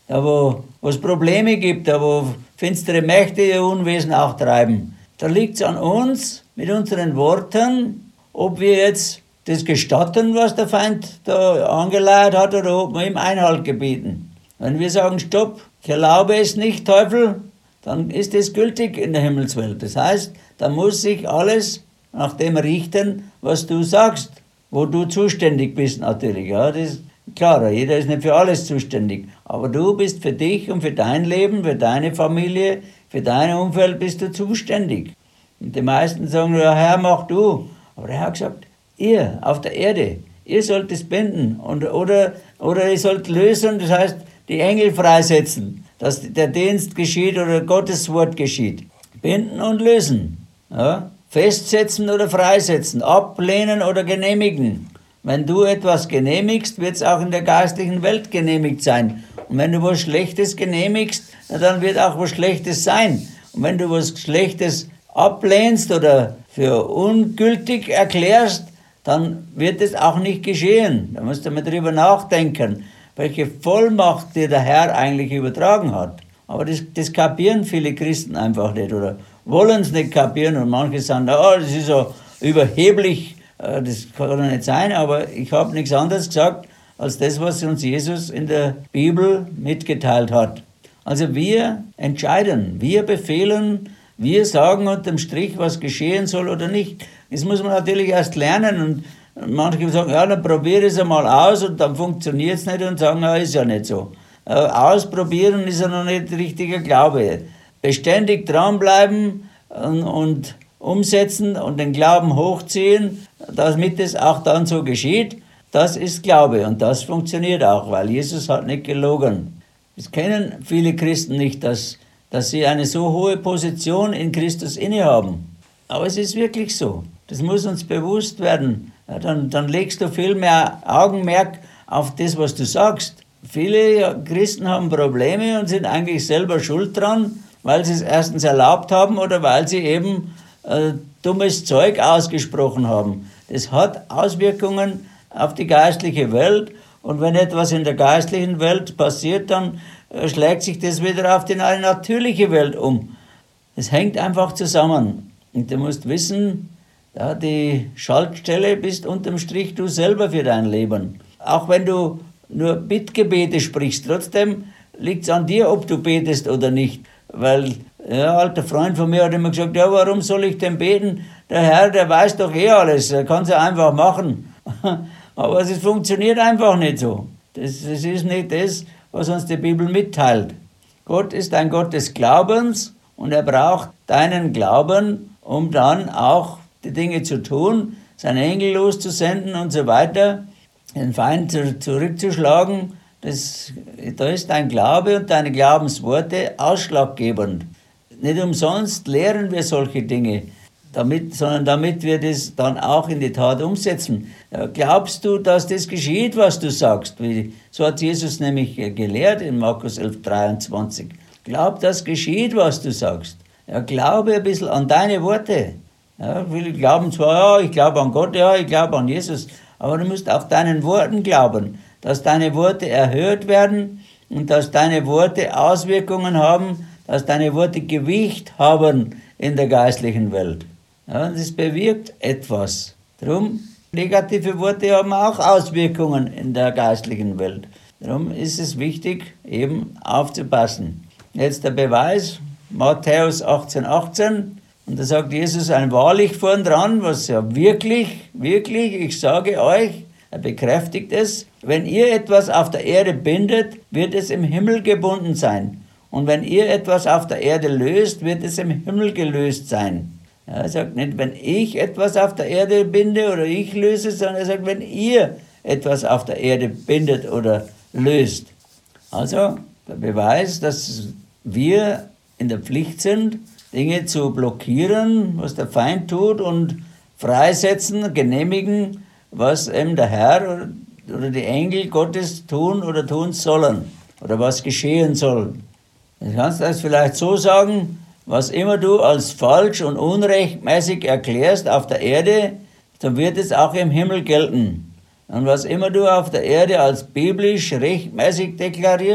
da wo es Probleme gibt, da wo finstere Mächte ihr Unwesen auch treiben. Da liegt es an uns, mit unseren Worten, ob wir jetzt das gestatten, was der Feind da angeleiert hat, oder ob wir ihm Einhalt gebieten. Wenn wir sagen, stopp, ich erlaube es nicht, Teufel, dann ist es gültig in der Himmelswelt. Das heißt, da muss sich alles nach dem richten, was du sagst, wo du zuständig bist natürlich. Ja, das ist klar, jeder ist nicht für alles zuständig, aber du bist für dich und für dein Leben, für deine Familie, für dein Umfeld bist du zuständig. Und die meisten sagen, ja Herr, mach du. Aber der Herr hat gesagt, ihr auf der Erde, ihr sollt es binden und, oder, oder ihr sollt lösen, das heißt, die Engel freisetzen, dass der Dienst geschieht oder Gottes Wort geschieht. Binden und lösen. Ja? Festsetzen oder freisetzen, ablehnen oder genehmigen. Wenn du etwas genehmigst, wird es auch in der geistlichen Welt genehmigt sein. Und wenn du was Schlechtes genehmigst, dann wird auch was Schlechtes sein. Und wenn du was Schlechtes ablehnst oder für ungültig erklärst, dann wird es auch nicht geschehen. Da musst du mal drüber nachdenken, welche Vollmacht dir der Herr eigentlich übertragen hat. Aber das, das kapieren viele Christen einfach nicht oder wollen es nicht kapieren. Und manche sagen, oh, das ist so überheblich, das kann doch nicht sein. Aber ich habe nichts anderes gesagt, als das, was uns Jesus in der Bibel mitgeteilt hat. Also wir entscheiden, wir befehlen, wir sagen unterm Strich, was geschehen soll oder nicht. Das muss man natürlich erst lernen und manche sagen, ja, dann probiere es einmal aus und dann funktioniert es nicht und sagen, ja, ist ja nicht so. Äh, ausprobieren ist ja noch nicht richtiger Glaube. Beständig dranbleiben und, und umsetzen und den Glauben hochziehen, damit es auch dann so geschieht, das ist Glaube und das funktioniert auch, weil Jesus hat nicht gelogen. Das kennen viele Christen nicht, dass, dass sie eine so hohe Position in Christus innehaben. Aber es ist wirklich so. Das muss uns bewusst werden. Ja, dann, dann legst du viel mehr Augenmerk auf das, was du sagst. Viele Christen haben Probleme und sind eigentlich selber schuld dran, weil sie es erstens erlaubt haben oder weil sie eben äh, dummes Zeug ausgesprochen haben. Das hat Auswirkungen auf die geistliche Welt und wenn etwas in der geistlichen Welt passiert, dann äh, schlägt sich das wieder auf die natürliche Welt um. Es hängt einfach zusammen. Und du musst wissen, ja, die Schaltstelle bist unterm Strich du selber für dein Leben. Auch wenn du nur Bittgebete sprichst, trotzdem liegt es an dir, ob du betest oder nicht. Weil ja, ein alter Freund von mir hat immer gesagt, ja, warum soll ich denn beten? Der Herr, der weiß doch eh alles, er kann es ja einfach machen. Aber es funktioniert einfach nicht so. Das, das ist nicht das, was uns die Bibel mitteilt. Gott ist ein Gott des Glaubens und er braucht deinen Glauben, um dann auch die Dinge zu tun, seine Engel loszusenden und so weiter, den Feind zu, zurückzuschlagen. Das, da ist dein Glaube und deine Glaubensworte ausschlaggebend. Nicht umsonst lehren wir solche Dinge, damit, sondern damit wir das dann auch in die Tat umsetzen. Ja, glaubst du, dass das geschieht, was du sagst? Wie, so hat Jesus nämlich gelehrt in Markus elf dreiundzwanzig. Glaub, dass geschieht, was du sagst. Ja, glaube ein bisschen an deine Worte. Ja, viele glauben zwar, ja, ich glaube an Gott, ja, ich glaube an Jesus, aber du musst auch deinen Worten glauben, dass deine Worte erhört werden und dass deine Worte Auswirkungen haben, dass deine Worte Gewicht haben in der geistlichen Welt. Ja, das bewirkt etwas. Darum, negative Worte haben auch Auswirkungen in der geistlichen Welt. Darum ist es wichtig, eben aufzupassen. Jetzt der Beweis, Matthäus achtzehn achtzehn, und da sagt Jesus ein wahrlich vorn dran, was ja wirklich, wirklich, ich sage euch, er bekräftigt es, wenn ihr etwas auf der Erde bindet, wird es im Himmel gebunden sein. Und wenn ihr etwas auf der Erde löst, wird es im Himmel gelöst sein. Ja, er sagt nicht, wenn ich etwas auf der Erde binde oder ich löse, sondern er sagt, wenn ihr etwas auf der Erde bindet oder löst. Also der Beweis, dass wir in der Pflicht sind, Dinge zu blockieren, was der Feind tut und freisetzen, genehmigen, was eben der Herr oder die Engel Gottes tun oder tun sollen oder was geschehen soll. Du kannst das vielleicht so sagen, was immer du als falsch und unrechtmäßig erklärst auf der Erde, so wird es auch im Himmel gelten. Und was immer du auf der Erde als biblisch rechtmäßig deklarierst,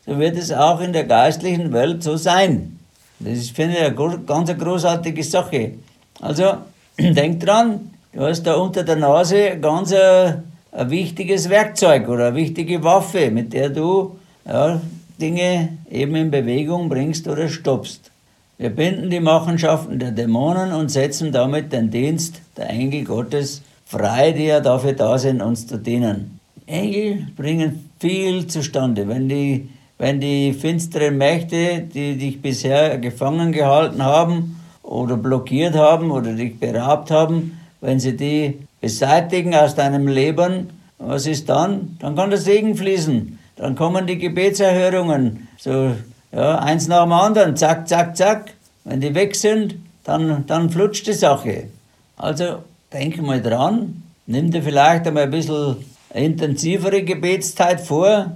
so wird es auch in der geistlichen Welt so sein. Das ist, finde ich, eine ganz großartige Sache. Also, denk dran, du hast da unter der Nase ganz ein, ein wichtiges Werkzeug oder eine wichtige Waffe, mit der du ja, Dinge eben in Bewegung bringst oder stoppst. Wir binden die Machenschaften der Dämonen und setzen damit den Dienst der Engel Gottes frei, die ja dafür da sind, uns zu dienen. Engel bringen viel zustande. Wenn die, wenn die finsteren Mächte, die dich bisher gefangen gehalten haben oder blockiert haben oder dich beraubt haben, wenn sie die beseitigen aus deinem Leben, was ist dann? Dann kann der Segen fließen. Dann kommen die Gebetserhörungen, so ja, eins nach dem anderen, zack, zack, zack. Wenn die weg sind, dann, dann flutscht die Sache. Also denk mal dran, nimm dir vielleicht einmal ein bisschen intensivere Gebetszeit vor.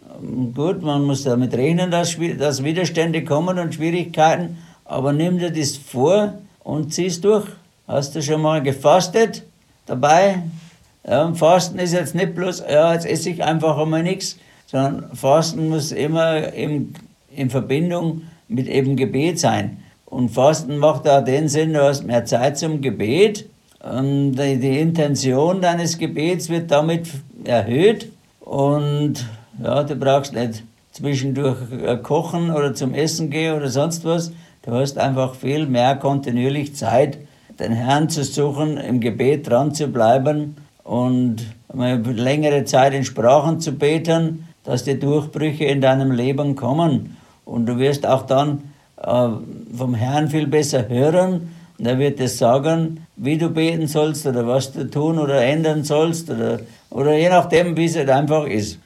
Gut, man muss damit rechnen, dass, dass Widerstände kommen und Schwierigkeiten, aber nimm dir das vor und zieh es durch. Hast du schon mal gefastet dabei? Ja, Fasten ist jetzt nicht bloß, ja, jetzt esse ich einfach einmal nichts, sondern Fasten muss immer in, in Verbindung mit eben Gebet sein. Und Fasten macht auch den Sinn, du hast mehr Zeit zum Gebet. Und die, die Intention deines Gebets wird damit erhöht. Und ja, du brauchst nicht zwischendurch kochen oder zum Essen gehen oder sonst was. Du hast einfach viel mehr kontinuierlich Zeit, den Herrn zu suchen, im Gebet dran zu bleiben und eine längere Zeit in Sprachen zu beten, dass die Durchbrüche in deinem Leben kommen. Und du wirst auch dann äh, vom Herrn viel besser hören. Und er wird dir sagen, wie du beten sollst oder was du tun oder ändern sollst oder, oder je nachdem, wie es halt einfach ist.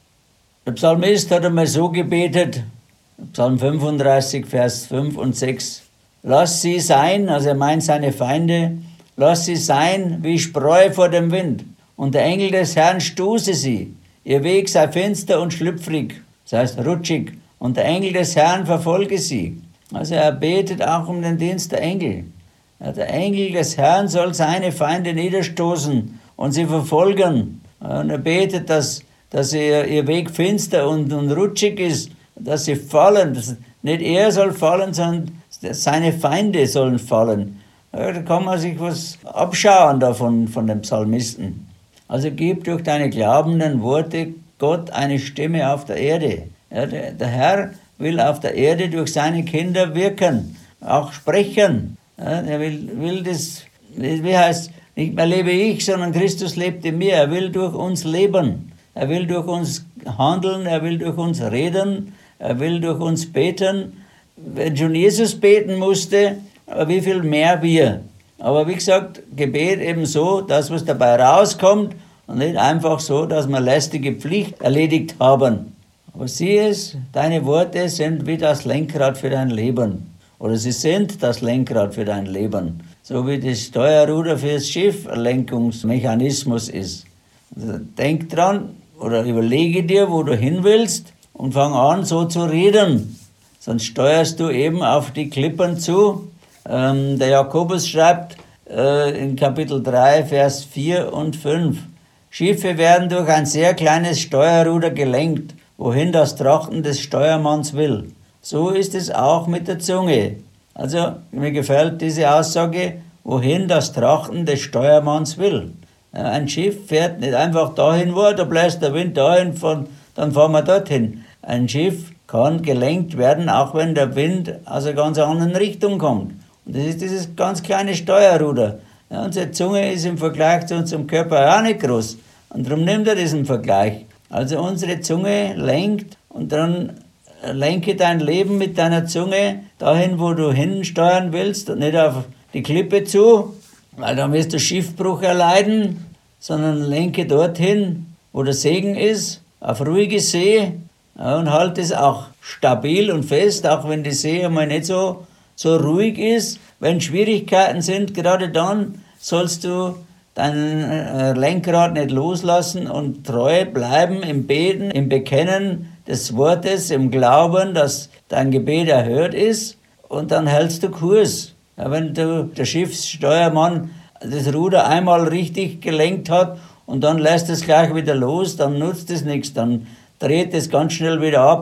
Der Psalmist hat einmal so gebetet, Psalm fünfunddreißig, Vers fünf und sechs. Lass sie sein, also er meint seine Feinde, lass sie sein wie Spreu vor dem Wind. Und der Engel des Herrn stoße sie. Ihr Weg sei finster und schlüpfrig, das heißt rutschig. Und der Engel des Herrn verfolge sie. Also er betet auch um den Dienst der Engel. Ja, der Engel des Herrn soll seine Feinde niederstoßen und sie verfolgen. Und er betet, dass, dass ihr, ihr Weg finster und, und rutschig ist, dass sie fallen. Dass nicht er soll fallen, sondern seine Feinde sollen fallen. Ja, da kann man sich was abschauen davon, von dem Psalmisten. Also gib durch deine glaubenden Worte Gott eine Stimme auf der Erde. Ja, der, der Herr will auf der Erde durch seine Kinder wirken, auch sprechen. Ja, er will, will das, wie heißt, nicht mehr lebe ich, sondern Christus lebt in mir. Er will durch uns leben. Er will durch uns handeln, er will durch uns reden, er will durch uns beten. Wenn schon Jesus beten musste, aber wie viel mehr wir. Aber wie gesagt, Gebet eben so, das, was dabei rauskommt und nicht einfach so, dass wir lästige Pflicht erledigt haben. Aber sieh es, deine Worte sind wie das Lenkrad für dein Leben. Oder sie sind das Lenkrad für dein Leben. So wie das Steuerruder fürs Schiff ein Lenkungsmechanismus ist. Also denk dran oder überlege dir, wo du hin willst und fang an, so zu reden. Sonst steuerst du eben auf die Klippen zu. Ähm, der Jakobus schreibt äh, in Kapitel drei, Vers vier und fünf. Schiffe werden durch ein sehr kleines Steuerruder gelenkt, wohin das Trachten des Steuermanns will. So ist es auch mit der Zunge. Also mir gefällt diese Aussage, wohin das Trachten des Steuermanns will. Ein Schiff fährt nicht einfach dahin, wo da bläst der Wind dahin, von, dann fahren wir dorthin. Ein Schiff kann gelenkt werden, auch wenn der Wind aus einer ganz anderen Richtung kommt. Und das ist dieses ganz kleine Steuerruder. Ja, unsere Zunge ist im Vergleich zu unserem Körper auch nicht groß. Und darum nimmt er diesen Vergleich. Also unsere Zunge lenkt und dann lenke dein Leben mit deiner Zunge dahin, wo du hinsteuern willst und nicht auf die Klippe zu, weil dann wirst du Schiffbruch erleiden, sondern lenke dorthin, wo der Segen ist, auf ruhige See, ja, und halt es auch stabil und fest, auch wenn die See einmal nicht so, so ruhig ist. Wenn Schwierigkeiten sind, gerade dann sollst du dein Lenkrad nicht loslassen und treu bleiben im Beten, im Bekennen des Wortes, im Glauben, dass dein Gebet erhört ist, und dann hältst du Kurs. Ja, wenn du, der Schiffssteuermann das Ruder einmal richtig gelenkt hat und dann lässt es gleich wieder los, dann nutzt es nichts, dann dreht es ganz schnell wieder ab.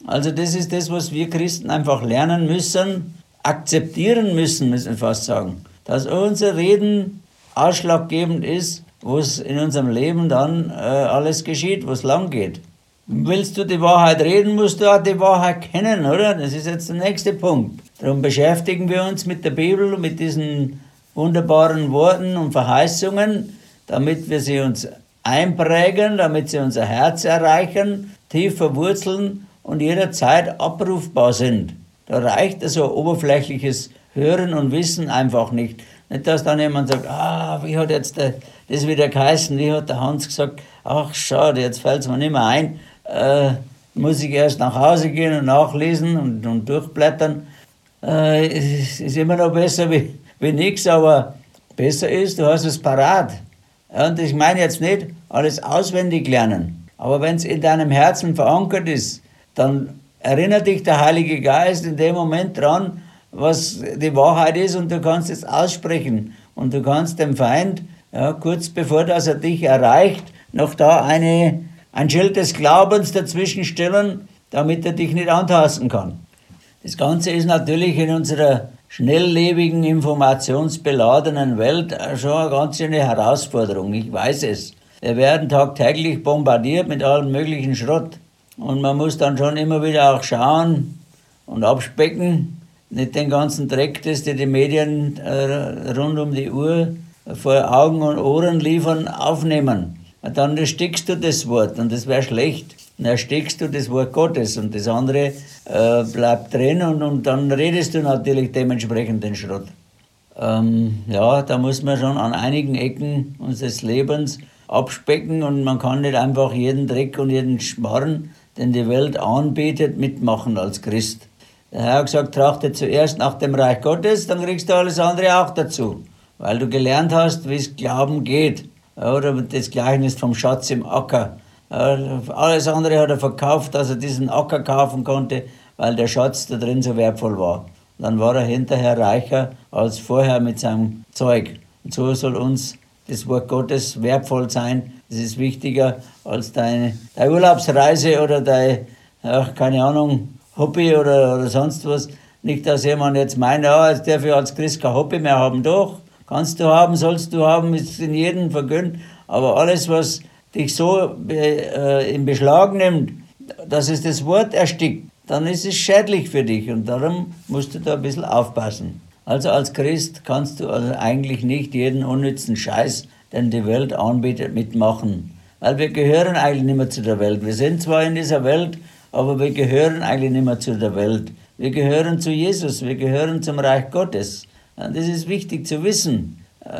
Also das ist das, was wir Christen einfach lernen müssen, akzeptieren müssen, müssen wir fast sagen. Dass unser Reden ausschlaggebend ist, was in unserem Leben dann äh, alles geschieht, was lang geht. Willst du die Wahrheit reden, musst du auch die Wahrheit kennen, oder? Das ist jetzt der nächste Punkt. Darum beschäftigen wir uns mit der Bibel, mit diesen wunderbaren Worten und Verheißungen, damit wir sie uns einprägen, damit sie unser Herz erreichen, tief verwurzeln und jederzeit abrufbar sind. Da reicht so oberflächliches Hören und Wissen einfach nicht. Nicht, dass dann jemand sagt, ah, wie hat jetzt der, das wieder geheißen, wie hat der Hans gesagt, ach schade, jetzt fällt es mir nicht mehr ein, äh, muss ich erst nach Hause gehen und nachlesen und, und durchblättern. Äh, es ist immer noch besser wie, wie nichts, aber besser ist, du hast es parat. Und ich meine jetzt nicht alles auswendig lernen, aber wenn es in deinem Herzen verankert ist, dann erinnert dich der Heilige Geist in dem Moment dran, was die Wahrheit ist, und du kannst es aussprechen. Und du kannst dem Feind, ja, kurz bevor dass er dich erreicht, noch da eine, ein Schild des Glaubens dazwischen stellen, damit er dich nicht antasten kann. Das Ganze ist natürlich in unserer schnelllebigen, informationsbeladenen Welt schon eine ganz schöne Herausforderung. Ich weiß es. Wir werden tagtäglich bombardiert mit allem möglichen Schrott. Und man muss dann schon immer wieder auch schauen und abspecken, nicht den ganzen Dreck, das dir die Medien äh, rund um die Uhr vor Augen und Ohren liefern, aufnehmen. Und dann erstickst du das Wort, und das wäre schlecht. Dann erstickst du das Wort Gottes, und das andere äh, bleibt drin, und, und dann redest du natürlich dementsprechend den Schrott. Ähm, ja, da muss man schon an einigen Ecken unseres Lebens abspecken, und man kann nicht einfach jeden Dreck und jeden Schmarrn, den die Welt anbietet, mitmachen als Christ. Der Herr hat gesagt, trachte zuerst nach dem Reich Gottes, dann kriegst du alles andere auch dazu. Weil du gelernt hast, wie es Glauben geht. Oder das Gleichnis vom Schatz im Acker. Alles andere hat er verkauft, dass er diesen Acker kaufen konnte, weil der Schatz da drin so wertvoll war. Dann war er hinterher reicher als vorher mit seinem Zeug. Und so soll uns das Wort Gottes wertvoll sein. Das ist wichtiger als deine, deine Urlaubsreise oder dein, ach, keine Ahnung, Hobby oder, oder sonst was. Nicht, dass jemand jetzt meint, ja, jetzt darf ich als Christ kein Hobby mehr haben. Doch, kannst du haben, sollst du haben, ist in jedem vergönnt. Aber alles, was dich so äh, in Beschlag nimmt, dass es das Wort erstickt, dann ist es schädlich für dich. Und darum musst du da ein bisschen aufpassen. Also als Christ kannst du also eigentlich nicht jeden unnützen Scheiß, den die Welt anbietet, mitmachen. Weil wir gehören eigentlich nicht mehr zu der Welt. Wir sind zwar in dieser Welt, aber wir gehören eigentlich nicht mehr zu der Welt. Wir gehören zu Jesus, wir gehören zum Reich Gottes. Und das ist wichtig zu wissen.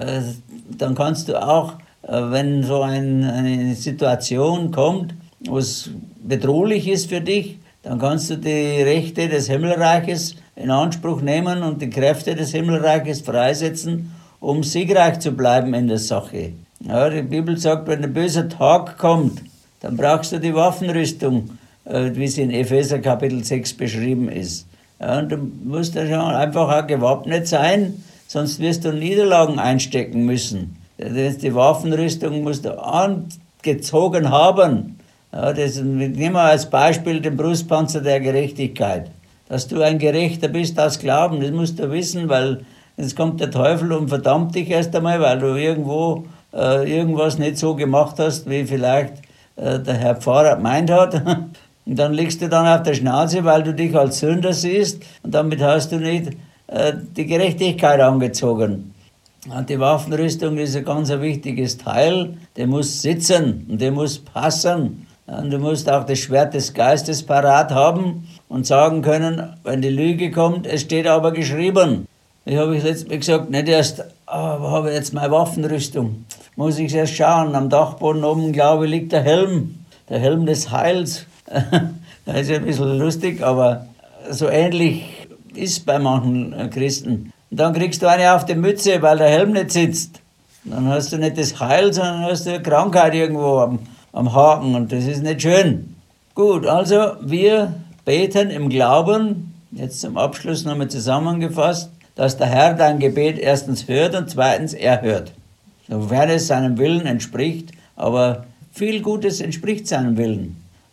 Dann kannst du auch, wenn so ein, eine Situation kommt, was bedrohlich ist für dich, dann kannst du die Rechte des Himmelreiches in Anspruch nehmen und die Kräfte des Himmelreiches freisetzen, um siegreich zu bleiben in der Sache. Ja, die Bibel sagt, wenn ein böser Tag kommt, dann brauchst du die Waffenrüstung, wie sie in Epheser Kapitel sechs beschrieben ist. Ja, und du musst ja schon einfach auch gewappnet sein, sonst wirst du Niederlagen einstecken müssen. Die Waffenrüstung musst du angezogen haben. Ja, das nehmen wir als Beispiel den Brustpanzer der Gerechtigkeit. Dass du ein Gerechter bist aus Glauben, das musst du wissen, weil jetzt kommt der Teufel und verdammt dich erst einmal, weil du irgendwo äh, irgendwas nicht so gemacht hast, wie vielleicht äh, der Herr Pfarrer gemeint hat. Und dann liegst du dann auf der Schnauze, weil du dich als Sünder siehst, und damit hast du nicht äh, die Gerechtigkeit angezogen. Und die Waffenrüstung ist ein ganz wichtiges Teil, der muss sitzen und der muss passen. Und du musst auch das Schwert des Geistes parat haben und sagen können, wenn die Lüge kommt, es steht aber geschrieben. Ich habe letztes Mal gesagt, nicht erst, oh, habe ich jetzt meine Waffenrüstung, muss ich erst schauen. Am Dachboden oben, glaube ich, liegt der Helm, der Helm des Heils. Das ist ja ein bisschen lustig, aber so ähnlich ist es bei manchen Christen. Und dann kriegst du eine auf die Mütze, weil der Helm nicht sitzt. Dann hast du nicht das Heil, sondern hast du eine Krankheit irgendwo am, am Haken, und das ist nicht schön. Gut, also wir beten im Glauben, jetzt zum Abschluss nochmal zusammengefasst, dass der Herr dein Gebet erstens hört und zweitens erhört. Sofern es seinem Willen entspricht, aber viel Gutes entspricht seinem Willen. Und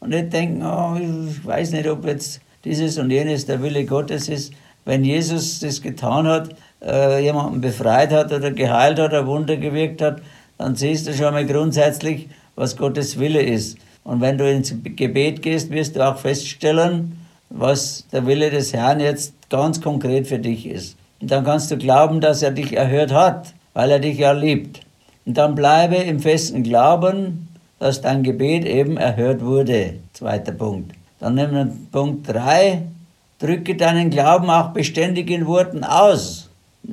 und nicht denken, oh, ich weiß nicht, ob jetzt dieses und jenes der Wille Gottes ist. Wenn Jesus das getan hat, äh, jemanden befreit hat oder geheilt hat, ein Wunder gewirkt hat, dann siehst du schon mal grundsätzlich, was Gottes Wille ist. Und wenn du ins Gebet gehst, wirst du auch feststellen, was der Wille des Herrn jetzt ganz konkret für dich ist. Und dann kannst du glauben, dass er dich erhört hat, weil er dich ja liebt. Und dann bleibe im festen Glauben, dass dein Gebet eben erhört wurde. Zweiter Punkt. Dann nehmen wir Punkt drei. Drücke deinen Glauben auch beständig in Worten aus.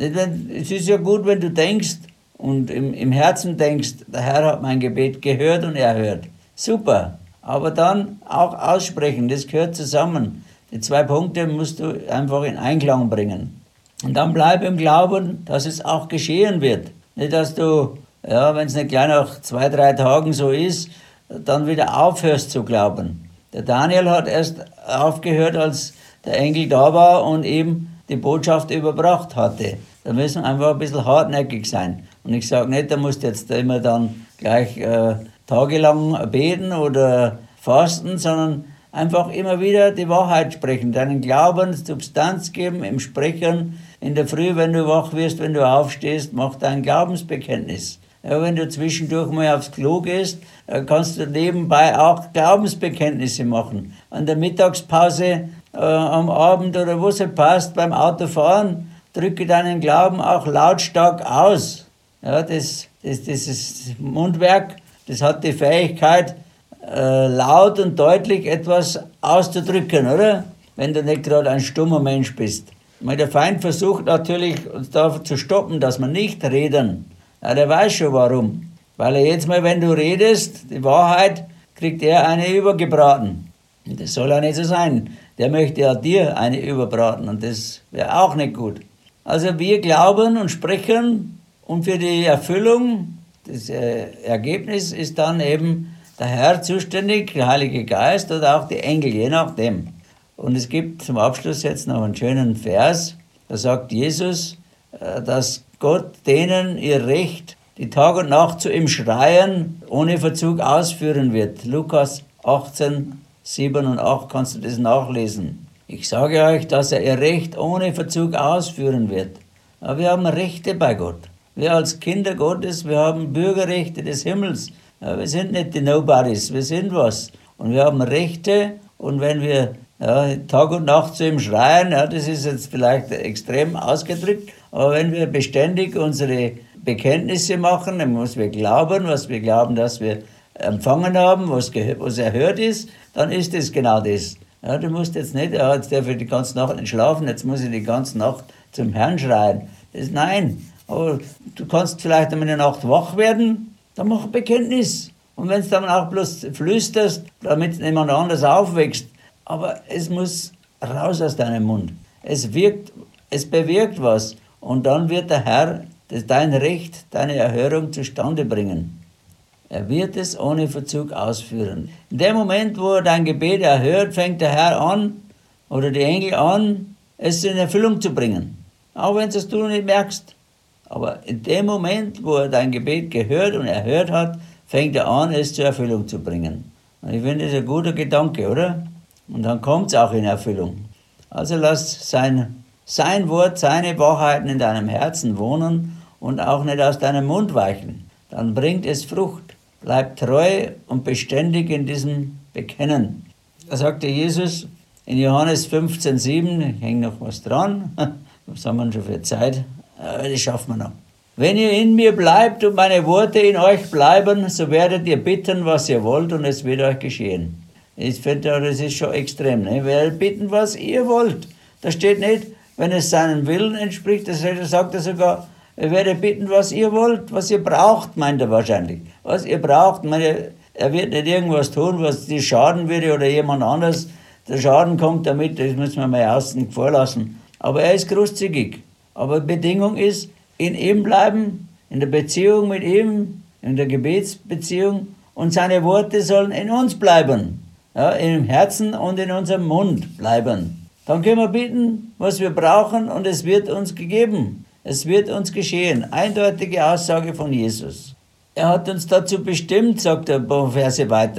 Es ist ja gut, wenn du denkst und im, im Herzen denkst, der Herr hat mein Gebet gehört und erhört. Super. Aber dann auch aussprechen, das gehört zusammen. Die zwei Punkte musst du einfach in Einklang bringen. Und dann bleib im Glauben, dass es auch geschehen wird. Nicht, dass du, ja, wenn es nicht gleich nach zwei, drei Tagen so ist, dann wieder aufhörst zu glauben. Der Daniel hat erst aufgehört, als der Engel da war und ihm die Botschaft überbracht hatte. Da müssen wir einfach ein bisschen hartnäckig sein. Und ich sage nicht, da musst du jetzt immer dann gleich äh, tagelang beten oder fasten, sondern einfach immer wieder die Wahrheit sprechen, deinen Glauben Substanz geben im Sprechen. In der Früh, wenn du wach wirst, wenn du aufstehst, mach dein Glaubensbekenntnis. Ja, wenn du zwischendurch mal aufs Klo gehst, kannst du nebenbei auch Glaubensbekenntnisse machen. An der Mittagspause, äh, am Abend oder wo es passt, beim Autofahren, drücke deinen Glauben auch lautstark aus. Ja, das, das, dieses Mundwerk, das hat die Fähigkeit, äh, laut und deutlich etwas auszudrücken, oder? Wenn du nicht gerade ein stummer Mensch bist. Weil der Feind versucht natürlich, uns da zu stoppen, dass wir nicht reden. Ja, der weiß schon warum. Weil er jetzt mal, wenn du redest, die Wahrheit, kriegt er eine übergebraten. Und das soll ja nicht so sein. Der möchte ja dir eine überbraten und das wäre auch nicht gut. Also wir glauben und sprechen und für die Erfüllung, das äh, Ergebnis ist dann eben der Herr zuständig, der Heilige Geist oder auch die Engel, je nachdem. Und es gibt zum Abschluss jetzt noch einen schönen Vers, da sagt Jesus, äh, dass Gott denen ihr Recht, die Tag und Nacht zu ihm schreien, ohne Verzug ausführen wird. Lukas achtzehn, sieben und acht kannst du das nachlesen. Ich sage euch, dass er ihr Recht ohne Verzug ausführen wird. Aber wir haben Rechte bei Gott. Wir als Kinder Gottes, wir haben Bürgerrechte des Himmels. Ja, wir sind nicht die Nobodies, wir sind was. Und wir haben Rechte und wenn wir ja, Tag und Nacht zu ihm schreien, ja, das ist jetzt vielleicht extrem ausgedrückt, aber wenn wir beständig unsere Bekenntnisse machen, was wir glauben, was wir glauben, dass wir empfangen haben, was, was erhört ist, dann ist es genau das. Ja, du musst jetzt nicht, ja, jetzt darf ich die ganze Nacht nicht schlafen, jetzt muss ich die ganze Nacht zum Herrn schreien. Das, nein, aber du kannst vielleicht einmal in der Nacht wach werden, dann mach Bekenntnis. Und wenn es dann auch bloß flüsterst, damit niemand anders aufwächst, aber es muss raus aus deinem Mund. Es wirkt, es bewirkt was. Und dann wird der Herr das dein Recht, deine Erhörung zustande bringen. Er wird es ohne Verzug ausführen. In dem Moment, wo er dein Gebet erhört, fängt der Herr an, oder die Engel an, es in Erfüllung zu bringen. Auch wenn es du nicht merkst. Aber in dem Moment, wo er dein Gebet gehört und erhört hat, fängt er an, es zur Erfüllung zu bringen. Und ich finde, das ist ein guter Gedanke, oder? Und dann kommt es auch in Erfüllung. Also lass sein, sein Wort, seine Wahrheiten in deinem Herzen wohnen und auch nicht aus deinem Mund weichen. Dann bringt es Frucht. Bleib treu und beständig in diesem Bekennen. Da sagte Jesus in Johannes fünfzehn, sieben, hängt noch was dran, was haben wir schon für Zeit? Das schaffen wir noch. Wenn ihr in mir bleibt und meine Worte in euch bleiben, so werdet ihr bitten, was ihr wollt, und es wird euch geschehen. Ich finde, das ist schon extrem. Ne? Ihr werdet bitten, was ihr wollt. Da steht nicht, wenn es seinem Willen entspricht, das sagt er sogar, ihr werdet bitten, was ihr wollt, was ihr braucht, meint er wahrscheinlich. Was ihr braucht, meine, er wird nicht irgendwas tun, was dir schaden würde oder jemand anderes. Der Schaden kommt damit, das müssen wir mal außen vorlassen. Aber er ist großzügig. Aber Bedingung ist, in ihm bleiben, in der Beziehung mit ihm, in der Gebetsbeziehung, und seine Worte sollen in uns bleiben, ja, im Herzen und in unserem Mund bleiben. Dann können wir bitten, was wir brauchen, und es wird uns gegeben. Es wird uns geschehen. Eindeutige Aussage von Jesus. Er hat uns dazu bestimmt, sagt er ein paar Verse weiter.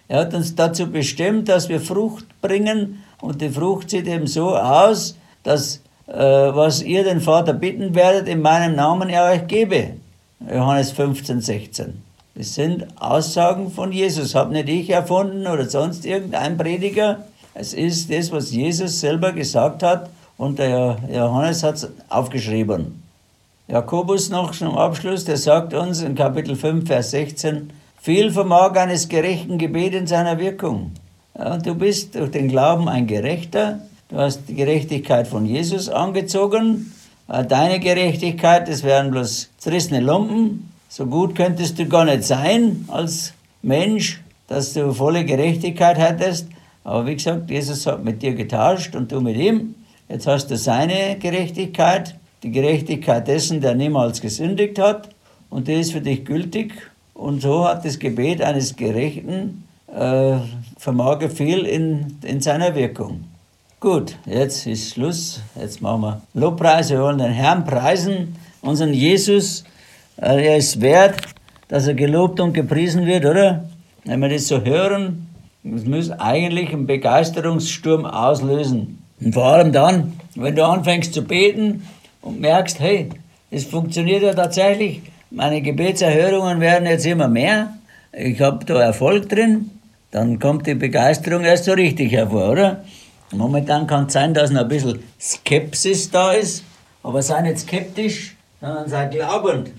Er hat uns dazu bestimmt, dass wir Frucht bringen. Und die Frucht sieht eben so aus, dass äh, was ihr den Vater bitten werdet, in meinem Namen er euch gebe. Johannes fünfzehn, sechzehn. Das sind Aussagen von Jesus. Hab nicht ich erfunden oder sonst irgendein Prediger. Es ist das, was Jesus selber gesagt hat. Und der Johannes hat es aufgeschrieben. Jakobus noch zum Abschluss, der sagt uns in Kapitel fünf, Vers sechzehn, viel vermag eines gerechten Gebet in seiner Wirkung. Ja, du bist durch den Glauben ein Gerechter. Du hast die Gerechtigkeit von Jesus angezogen. Deine Gerechtigkeit, das wären bloß zerrissene Lumpen. So gut könntest du gar nicht sein als Mensch, dass du volle Gerechtigkeit hättest. Aber wie gesagt, Jesus hat mit dir getauscht und du mit ihm. Jetzt hast du seine Gerechtigkeit, die Gerechtigkeit dessen, der niemals gesündigt hat. Und die ist für dich gültig. Und so hat das Gebet eines Gerechten äh, vermag viel in, in seiner Wirkung. Gut, jetzt ist Schluss. Jetzt machen wir Lobpreis. Wir wollen den Herrn preisen, unseren Jesus. Äh, er ist wert, dass er gelobt und gepriesen wird, oder? Wenn wir das so hören, das muss eigentlich einen Begeisterungssturm auslösen. Und vor allem dann, wenn du anfängst zu beten und merkst, hey, es funktioniert ja tatsächlich. Meine Gebetserhörungen werden jetzt immer mehr. Ich habe da Erfolg drin. Dann kommt die Begeisterung erst so richtig hervor, oder? Momentan kann es sein, dass noch ein bisschen Skepsis da ist. Aber sei nicht skeptisch, sondern sei glaubend.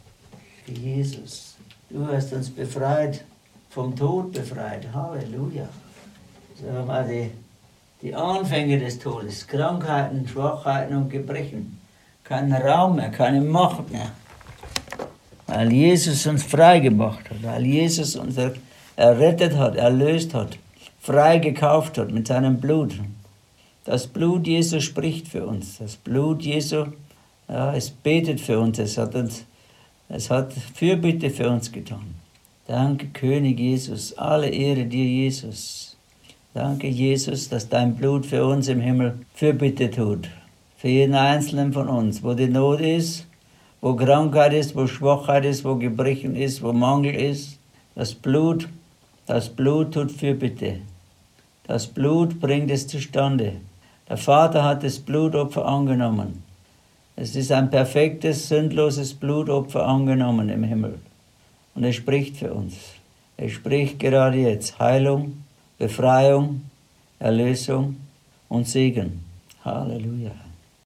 Jesus, du hast uns befreit, vom Tod befreit. Halleluja. So haben wir die, die Anfänge des Todes, Krankheiten, Schwachheiten und Gebrechen. Keinen Raum mehr, keine Macht mehr. Weil Jesus uns frei gemacht hat, weil Jesus uns errettet hat, erlöst hat, frei gekauft hat mit seinem Blut. Das Blut Jesu spricht für uns. Das Blut Jesu, ja, es betet für uns. Es hat uns, es hat Fürbitte für uns getan. Danke, König Jesus. Alle Ehre dir, Jesus. Danke, Jesus, dass dein Blut für uns im Himmel Fürbitte tut. Für jeden Einzelnen von uns, wo die Not ist, wo Krankheit ist, wo Schwachheit ist, wo Gebrechen ist, wo Mangel ist. Das Blut, das Blut tut Fürbitte. Das Blut bringt es zustande. Der Vater hat das Blutopfer angenommen. Es ist ein perfektes, sündloses Blutopfer angenommen im Himmel. Und er spricht für uns. Er spricht gerade jetzt Heilung, Befreiung, Erlösung und Segen. Halleluja.